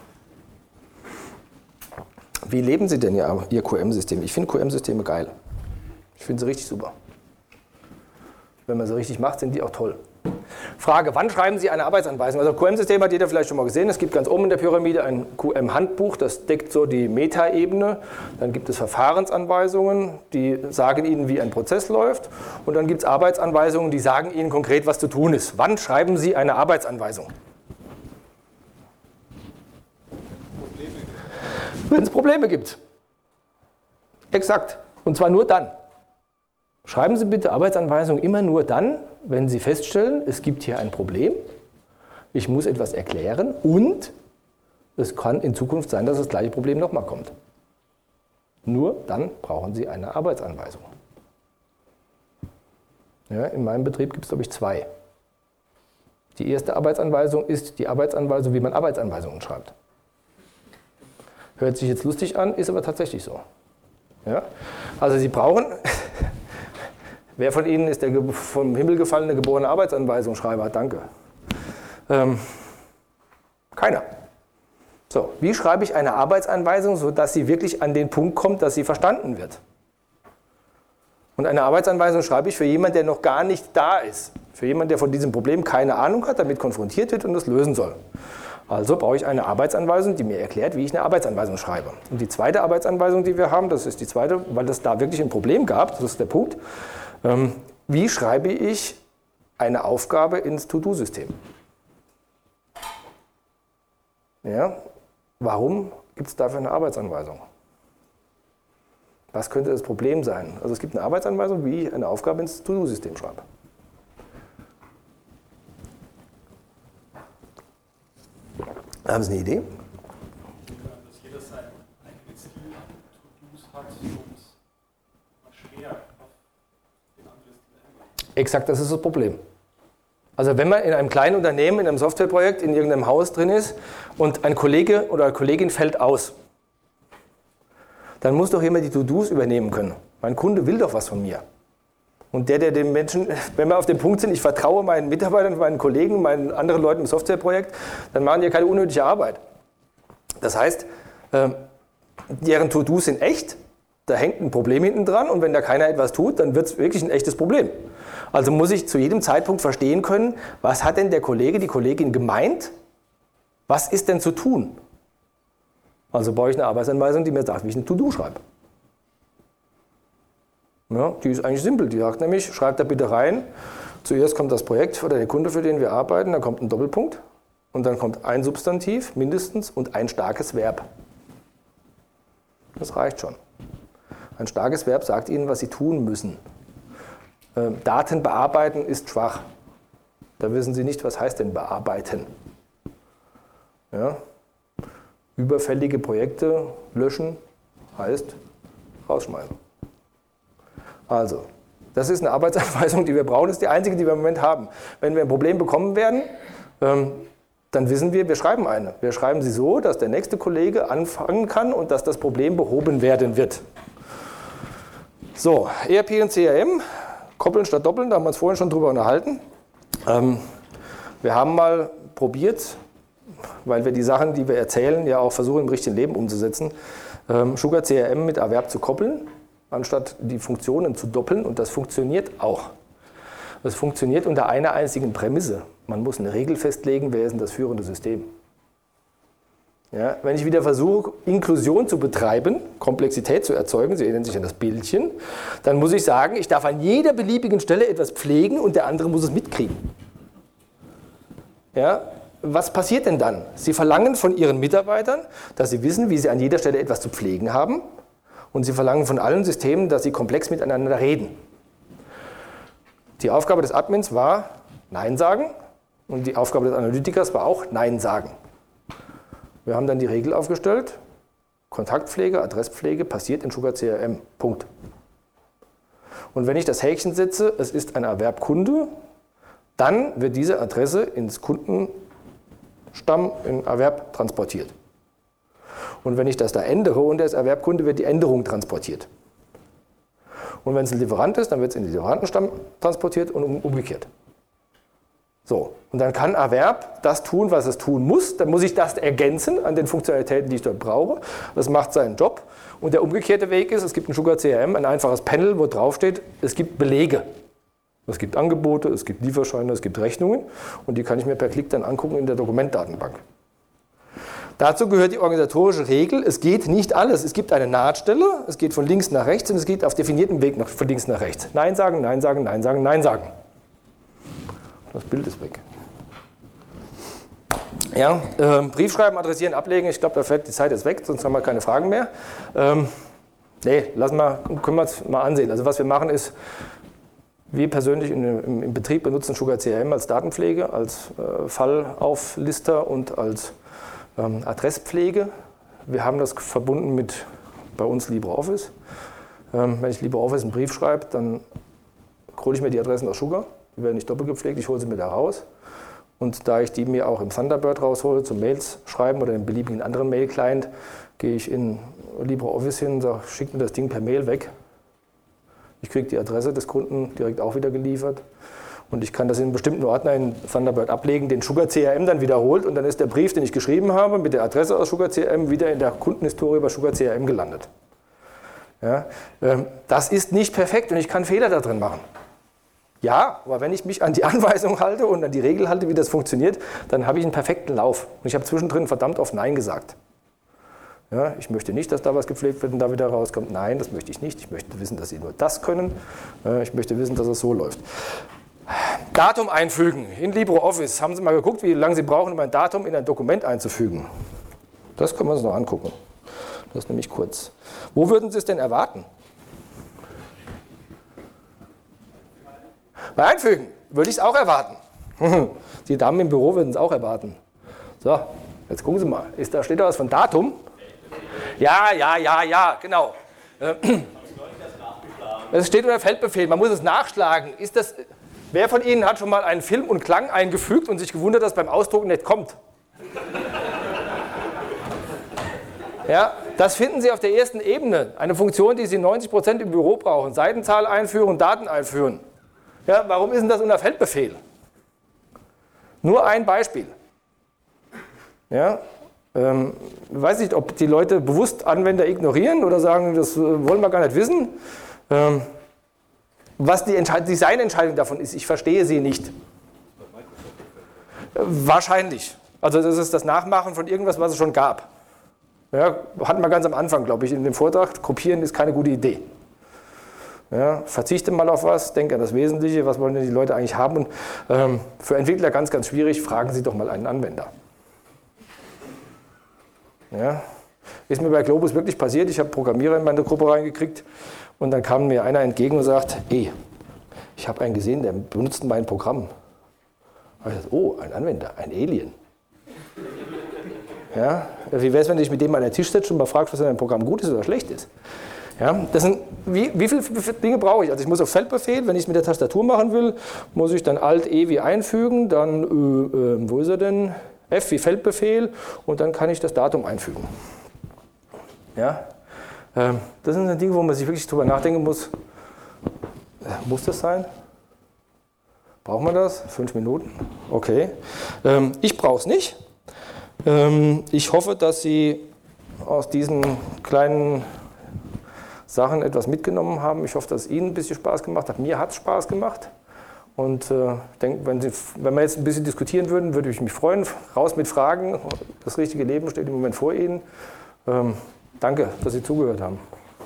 Wie leben Sie denn Ihr Q M-System? Ich finde Q M-Systeme geil. Ich finde sie richtig super. Wenn man sie richtig macht, sind die auch toll. Frage, wann schreiben Sie eine Arbeitsanweisung? Also Q M-System hat jeder vielleicht schon mal gesehen. Es gibt ganz oben in der Pyramide ein Q M-Handbuch, das deckt so die Metaebene. Dann gibt es Verfahrensanweisungen, die sagen Ihnen, wie ein Prozess läuft. Und dann gibt es Arbeitsanweisungen, die sagen Ihnen konkret, was zu tun ist. Wann schreiben Sie eine Arbeitsanweisung? Wenn es Probleme gibt. Exakt. Und zwar nur dann. Schreiben Sie bitte Arbeitsanweisungen immer nur dann, wenn Sie feststellen, es gibt hier ein Problem, ich muss etwas erklären und es kann in Zukunft sein, dass das gleiche Problem nochmal kommt. Nur dann brauchen Sie eine Arbeitsanweisung. Ja, in meinem Betrieb gibt es, glaube ich, zwei. Die erste Arbeitsanweisung ist die Arbeitsanweisung, wie man Arbeitsanweisungen schreibt. Hört sich jetzt lustig an, ist aber tatsächlich so. Ja? Also Sie brauchen, wer von Ihnen ist der vom Himmel gefallene geborene Arbeitsanweisungsschreiber? Danke. Ähm, keiner. So, wie schreibe ich eine Arbeitsanweisung, sodass sie wirklich an den Punkt kommt, dass sie verstanden wird? Und eine Arbeitsanweisung schreibe ich für jemanden, der noch gar nicht da ist. Für jemanden, der von diesem Problem keine Ahnung hat, damit konfrontiert wird und das lösen soll. Also brauche ich eine Arbeitsanweisung, die mir erklärt, wie ich eine Arbeitsanweisung schreibe. Und die zweite Arbeitsanweisung, die wir haben, das ist die zweite, weil es da wirklich ein Problem gab, das ist der Punkt. Ähm, wie schreibe ich eine Aufgabe ins To-Do-System? Ja, warum gibt es dafür eine Arbeitsanweisung? Was könnte das Problem sein? Also es gibt eine Arbeitsanweisung, wie ich eine Aufgabe ins To-Do-System schreibe. Haben Sie eine Idee? Dass jeder sein eigenes Stil an To-Dos hat und man schwer auf den anderen Stil ändert. Exakt, das ist das Problem. Also wenn man in einem kleinen Unternehmen, in einem Softwareprojekt, in irgendeinem Haus drin ist und ein Kollege oder eine Kollegin fällt aus, dann muss doch jemand die To-Dos übernehmen können. Mein Kunde will doch was von mir. Und der, der den Menschen, wenn wir auf dem Punkt sind, ich vertraue meinen Mitarbeitern, meinen Kollegen, meinen anderen Leuten im Softwareprojekt, dann machen die keine unnötige Arbeit. Das heißt, deren To-Dos sind echt, da hängt ein Problem hinten dran und wenn da keiner etwas tut, dann wird es wirklich ein echtes Problem. Also muss ich zu jedem Zeitpunkt verstehen können, was hat denn der Kollege, die Kollegin gemeint, was ist denn zu tun? Also brauche ich eine Arbeitsanweisung, die mir sagt, wie ich ein To-Do schreibe. Ja, die ist eigentlich simpel, die sagt nämlich, schreibt da bitte rein, zuerst kommt das Projekt oder der Kunde, für den wir arbeiten, dann kommt ein Doppelpunkt und dann kommt ein Substantiv mindestens und ein starkes Verb. Das reicht schon. Ein starkes Verb sagt Ihnen, was Sie tun müssen. Ähm, Daten bearbeiten ist schwach. Da wissen Sie nicht, was heißt denn bearbeiten. Ja? Überfällige Projekte löschen heißt rausschmeißen. Also, das ist eine Arbeitsanweisung, die wir brauchen, das ist die einzige, die wir im Moment haben. Wenn wir ein Problem bekommen werden, ähm, dann wissen wir, wir schreiben eine. Wir schreiben sie so, dass der nächste Kollege anfangen kann und dass das Problem behoben werden wird. So, E R P und C R M, koppeln statt doppeln, da haben wir uns vorhin schon drüber unterhalten. Ähm, wir haben mal probiert, weil wir die Sachen, die wir erzählen, ja auch versuchen im richtigen Leben umzusetzen, ähm, Sugar C R M mit Erwerb zu koppeln, anstatt die Funktionen zu doppeln, und das funktioniert auch. Das funktioniert unter einer einzigen Prämisse. Man muss eine Regel festlegen, wer ist denn das führende System. Ja, wenn ich wieder versuche, Inklusion zu betreiben, Komplexität zu erzeugen, Sie erinnern sich an das Bildchen, dann muss ich sagen, ich darf an jeder beliebigen Stelle etwas pflegen und der andere muss es mitkriegen. Ja, was passiert denn dann? Sie verlangen von Ihren Mitarbeitern, dass sie wissen, wie sie an jeder Stelle etwas zu pflegen haben, und sie verlangen von allen Systemen, dass sie komplex miteinander reden. Die Aufgabe des Admins war Nein sagen und die Aufgabe des Analytikers war auch Nein sagen. Wir haben dann die Regel aufgestellt, Kontaktpflege, Adresspflege passiert in Sugar C R M. Punkt. Und wenn ich das Häkchen setze, es ist ein Erwerb Kunde, dann wird diese Adresse ins Kundenstamm in Erwerb transportiert. Und wenn ich das da ändere und der ist Erwerbkunde, wird die Änderung transportiert. Und wenn es ein Lieferant ist, dann wird es in den Lieferantenstamm transportiert und umgekehrt. So, und dann kann Erwerb das tun, was es tun muss. Dann muss ich das ergänzen an den Funktionalitäten, die ich dort brauche. Das macht seinen Job. Und der umgekehrte Weg ist, es gibt ein Sugar C R M, ein einfaches Panel, wo drauf steht, es gibt Belege. Es gibt Angebote, es gibt Lieferscheine, es gibt Rechnungen. Und die kann ich mir per Klick dann angucken in der Dokumentdatenbank. Dazu gehört die organisatorische Regel, es geht nicht alles. Es gibt eine Nahtstelle, es geht von links nach rechts und es geht auf definiertem Weg von links nach rechts. Nein sagen, Nein sagen, Nein sagen, Nein sagen. Das Bild ist weg. Ja, äh, Briefschreiben, adressieren, ablegen, ich glaube, da fällt die Zeit jetzt weg, sonst haben wir keine Fragen mehr. Ähm, nee, lassen wir, können wir uns mal ansehen. Also was wir machen ist, wir persönlich in, im, im Betrieb benutzen Sugar C R M als Datenpflege, als äh, Fallauflister und als Adresspflege. Wir haben das verbunden mit bei uns LibreOffice. Ähm, wenn ich LibreOffice einen Brief schreibe, dann hole ich mir die Adressen aus Sugar. Die werden nicht doppelt gepflegt, ich hole sie mir da raus. Und da ich die mir auch im Thunderbird raushole, zum Mails schreiben oder in beliebigen anderen Mail-Client, gehe ich in LibreOffice hin und sage, schick mir das Ding per Mail weg. Ich kriege die Adresse des Kunden direkt auch wieder geliefert. Und ich kann das in einem bestimmten Ordner in Thunderbird ablegen, den Sugar C R M dann wiederholt und dann ist der Brief, den ich geschrieben habe, mit der Adresse aus Sugar C R M wieder in der Kundenhistorie bei Sugar C R M gelandet. Ja, ähm, das ist nicht perfekt und ich kann Fehler da drin machen. Ja, aber wenn ich mich an die Anweisung halte und an die Regel halte, wie das funktioniert, dann habe ich einen perfekten Lauf. Und ich habe zwischendrin verdammt oft Nein gesagt. Ja, ich möchte nicht, dass da was gepflegt wird und da wieder rauskommt. Nein, das möchte ich nicht. Ich möchte wissen, dass Sie nur das können. Ich möchte wissen, dass es so läuft. Datum einfügen in LibreOffice. Haben Sie mal geguckt, wie lange Sie brauchen, um ein Datum in ein Dokument einzufügen? Das können wir uns noch angucken. Das ist nämlich kurz. Wo würden Sie es denn erwarten? Bei Einfügen würde ich es auch erwarten. Die Damen im Büro würden es auch erwarten. So, jetzt gucken Sie mal. Ist da, steht da was von Datum? Ja, ja, ja, ja, genau. Es steht unter Feldbefehl, man muss es nachschlagen. Ist das, wer von Ihnen hat schon mal einen Film und Klang eingefügt und sich gewundert, dass beim Ausdrucken nicht kommt? Ja, das finden Sie auf der ersten Ebene. Eine Funktion, die Sie neunzig Prozent im Büro brauchen. Seitenzahl einführen, Daten einführen. Ja, warum ist denn das unter Feldbefehl? Nur ein Beispiel. Ja, ähm, ich weiß nicht, ob die Leute bewusst Anwender ignorieren oder sagen, das wollen wir gar nicht wissen. Ähm, was die Designentscheidung davon ist, ich verstehe sie nicht. Äh, wahrscheinlich. Also das ist das Nachmachen von irgendwas, was es schon gab. Ja, hatten wir ganz am Anfang, glaube ich, in dem Vortrag. Kopieren ist keine gute Idee. Ja, verzichte mal auf was, denke an das Wesentliche, was wollen denn die Leute eigentlich haben. Und, ähm, für Entwickler ganz, ganz schwierig, fragen Sie doch mal einen Anwender. Ja, ist mir bei Globus wirklich passiert, ich habe Programmierer in meine Gruppe reingekriegt und dann kam mir einer entgegen und sagt, ey, ich habe einen gesehen, der benutzt mein Programm. Da habe ich gesagt, oh, ein Anwender, ein Alien. Ja, wie wäre es, wenn du dich mit dem an den Tisch setzt und mal fragst, was in deinem Programm gut ist oder schlecht ist? Ja, das sind, wie, wie viele Dinge brauche ich? Also ich muss auf Feldbefehl, wenn ich es mit der Tastatur machen will, muss ich dann Alt-E wie einfügen, dann, äh, äh, wo ist er denn? F wie Feldbefehl und dann kann ich das Datum einfügen. Ja, ähm, das sind Dinge, wo man sich wirklich drüber nachdenken muss. Äh, muss das sein? Braucht man das? Fünf Minuten? Okay. Ähm, ich brauche es nicht. Ähm, ich hoffe, dass Sie aus diesen kleinen Sachen etwas mitgenommen haben. Ich hoffe, dass es Ihnen ein bisschen Spaß gemacht hat. Mir hat es Spaß gemacht. Und äh, ich denke, wenn, Sie, wenn wir jetzt ein bisschen diskutieren würden, würde ich mich freuen. Raus mit Fragen. Das richtige Leben steht im Moment vor Ihnen. Ähm, danke, dass Sie zugehört haben.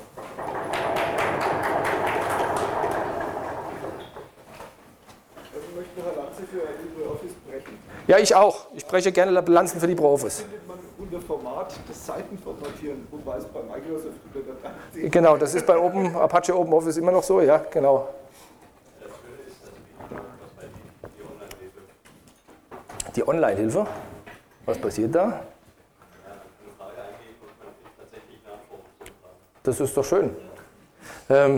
Ich möchte noch eine Lanze für LibreOffice brechen. Ja, ich auch. Ich spreche gerne Lanzen für LibreOffice. Findet man unter Format das Seitenformatieren, wobei es bei Microsoft unter der Seite. Genau, das ist bei Open, Apache OpenOffice immer noch so, ja, genau. Die Online-Hilfe? Was passiert da? Das ist doch schön. Ähm,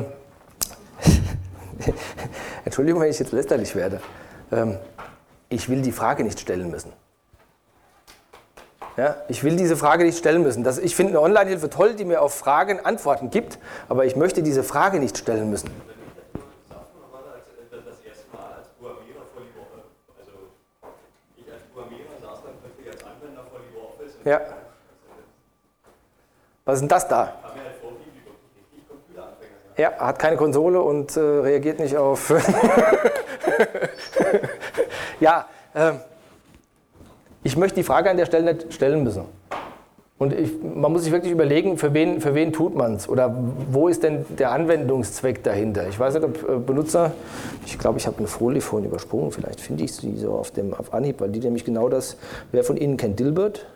Entschuldigung, wenn ich jetzt lästerlich werde. Ähm, ich will die Frage nicht stellen müssen. Ja, ich will diese Frage nicht stellen müssen. Das, ich finde eine Online-Hilfe toll, die mir auf Fragen Antworten gibt, aber ich möchte diese Frage nicht stellen müssen. Ja. Was ist denn das da? Ja, hat keine Konsole und äh, reagiert nicht auf. Ja, äh, ich möchte die Frage an der Stelle nicht stellen müssen. Und ich, man muss sich wirklich überlegen, für wen, für wen tut man es oder wo ist denn der Anwendungszweck dahinter. Ich weiß nicht, ob äh, Benutzer, ich glaube, ich habe eine Folie vorhin übersprungen, vielleicht finde ich sie so auf, dem, auf Anhieb, weil die nämlich genau das, wer von Ihnen kennt Dilbert?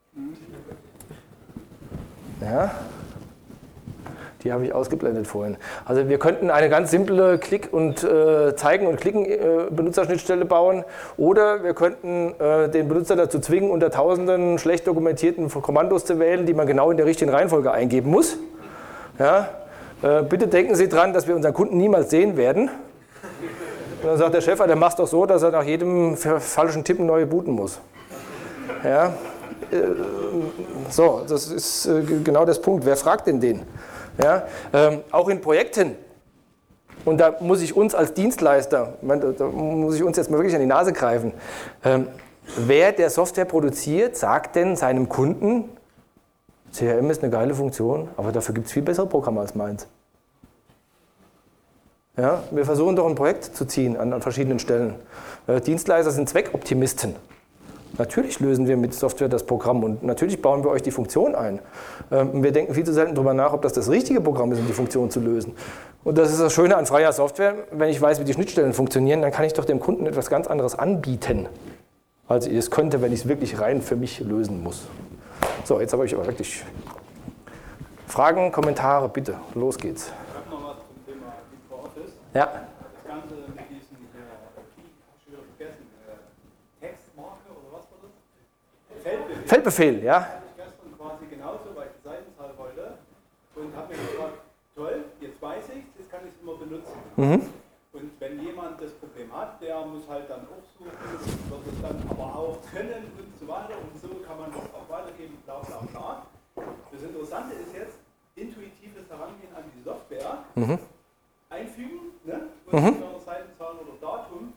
Ja, die habe ich ausgeblendet vorhin. Also wir könnten eine ganz simple Klick- und äh, Zeigen- und Klicken-Benutzerschnittstelle äh, bauen oder wir könnten äh, den Benutzer dazu zwingen, unter tausenden schlecht dokumentierten Kommandos zu wählen, die man genau in der richtigen Reihenfolge eingeben muss. Ja? Äh, bitte denken Sie dran, dass wir unseren Kunden niemals sehen werden. Und dann sagt der Chef, der macht es doch so, dass er nach jedem falschen Tippen neue booten muss. Ja? Äh, so, das ist äh, genau das Punkt. Wer fragt denn den? Ja? Ähm, auch in Projekten. Und da muss ich uns als Dienstleister, da muss ich uns jetzt mal wirklich an die Nase greifen. Ähm, wer der Software produziert, sagt denn seinem Kunden, C R M ist eine geile Funktion, aber dafür gibt es viel bessere Programme als meins. Ja, wir versuchen doch ein Projekt zu ziehen an, an verschiedenen Stellen. Äh, Dienstleister sind Zweckoptimisten. Natürlich lösen wir mit Software das Programm und natürlich bauen wir euch die Funktion ein. Ähm, wir denken viel zu selten darüber nach, ob das das richtige Programm ist, um die Funktion zu lösen. Und das ist das Schöne an freier Software. Wenn ich weiß, wie die Schnittstellen funktionieren, dann kann ich doch dem Kunden etwas ganz anderes anbieten, als ich es könnte, wenn ich es wirklich rein für mich lösen muss. So, jetzt habe ich aber wirklich Fragen, Kommentare, bitte. Los geht's. Ich habe noch was zum Thema LibreOffice. Ja. Das Ganze mit diesem, äh, ich schon wieder vergessen, äh, Textmarke oder was war das? Feldbefehl. Feldbefehl, ja. Das hatte ich gestern quasi genauso, weil ich die Seitenzahl wollte und habe mir gesagt, toll, jetzt weiß ich es, jetzt kann ich es immer benutzen. Mhm. Und wenn jemand das Problem hat, der muss halt dann auch suchen, wird es dann aber auch trennen und so weiter und so kann man das auch weitergeben, bla bla bla. Das Interessante ist jetzt, intuitives Herangehen an die Software, Mhm. einfügen, ne? Und Mhm. mhm. Seitenzahl oder Datum.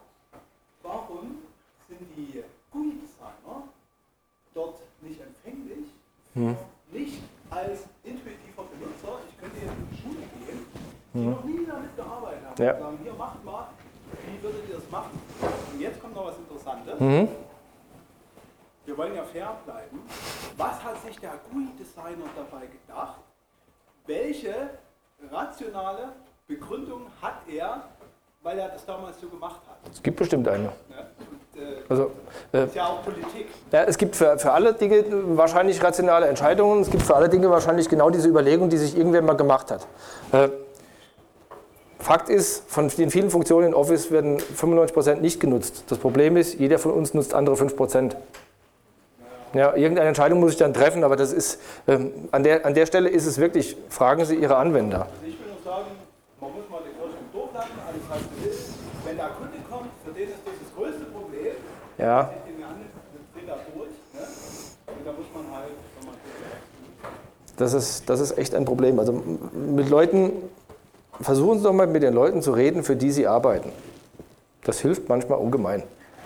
Warum sind die G U I-Designer dort nicht empfänglich, Mhm. nicht als intuitiver Benutzer? Ich könnte jetzt in die Schule gehen, die noch nie damit gearbeitet haben, Ja. und sagen, hier macht mal, wie würdet ihr das machen? Und jetzt kommt noch was Interessantes. Mhm. Wir wollen ja fair bleiben. Was hat sich der G U I-Designer dabei gedacht? Welche rationale Begründung hat er, weil er das damals so gemacht hat? Es gibt bestimmt eine. Ja, und, äh, Also, äh, das ist ja auch Politik. ja, es gibt für, für alle Dinge wahrscheinlich rationale Entscheidungen. Es gibt für alle Dinge wahrscheinlich genau diese Überlegung, die sich irgendwer mal gemacht hat. Äh, Fakt ist, von den vielen Funktionen in Office werden fünfundneunzig Prozent nicht genutzt. Das Problem ist, jeder von uns nutzt andere fünf Prozent. Ja, irgendeine Entscheidung muss ich dann treffen, aber das ist, ähm, an, der, an der Stelle ist es wirklich, fragen Sie Ihre Anwender. Also ich will nur sagen, man muss mal die Kirche im Dorf lassen, alles was es ist. Wenn der Kunde kommt, für den ist das das größte Problem. Ja. Ich den an, dreht er durch. Ne? Und da muss man halt, wenn man Das ist, das ist echt ein Problem. Also mit Leuten, versuchen Sie doch mal mit den Leuten zu reden, für die Sie arbeiten. Das hilft manchmal ungemein.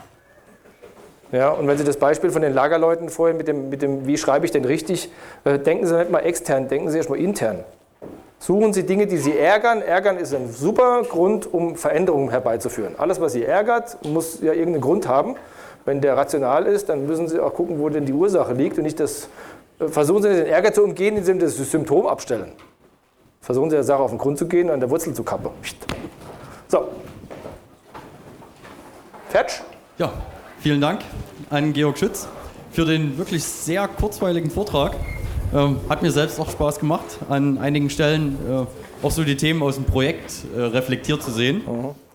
Ja, und wenn Sie das Beispiel von den Lagerleuten vorhin mit dem, mit dem wie schreibe ich denn richtig, äh, denken Sie nicht mal extern, denken Sie erst mal intern. Suchen Sie Dinge, die Sie ärgern. Ärgern ist ein super Grund, um Veränderungen herbeizuführen. Alles, was Sie ärgert, muss ja irgendeinen Grund haben. Wenn der rational ist, dann müssen Sie auch gucken, wo denn die Ursache liegt und nicht das, äh, versuchen Sie den Ärger zu umgehen, indem Sie das Symptom abstellen. Versuchen Sie der Sache auf den Grund zu gehen und an der Wurzel zu kappen. So. Fertig? Ja, vielen Dank an Georg Schütz für den wirklich sehr kurzweiligen Vortrag. Ähm, hat mir selbst auch Spaß gemacht, an einigen Stellen äh, auch so die Themen aus dem Projekt äh, reflektiert zu sehen. Mhm.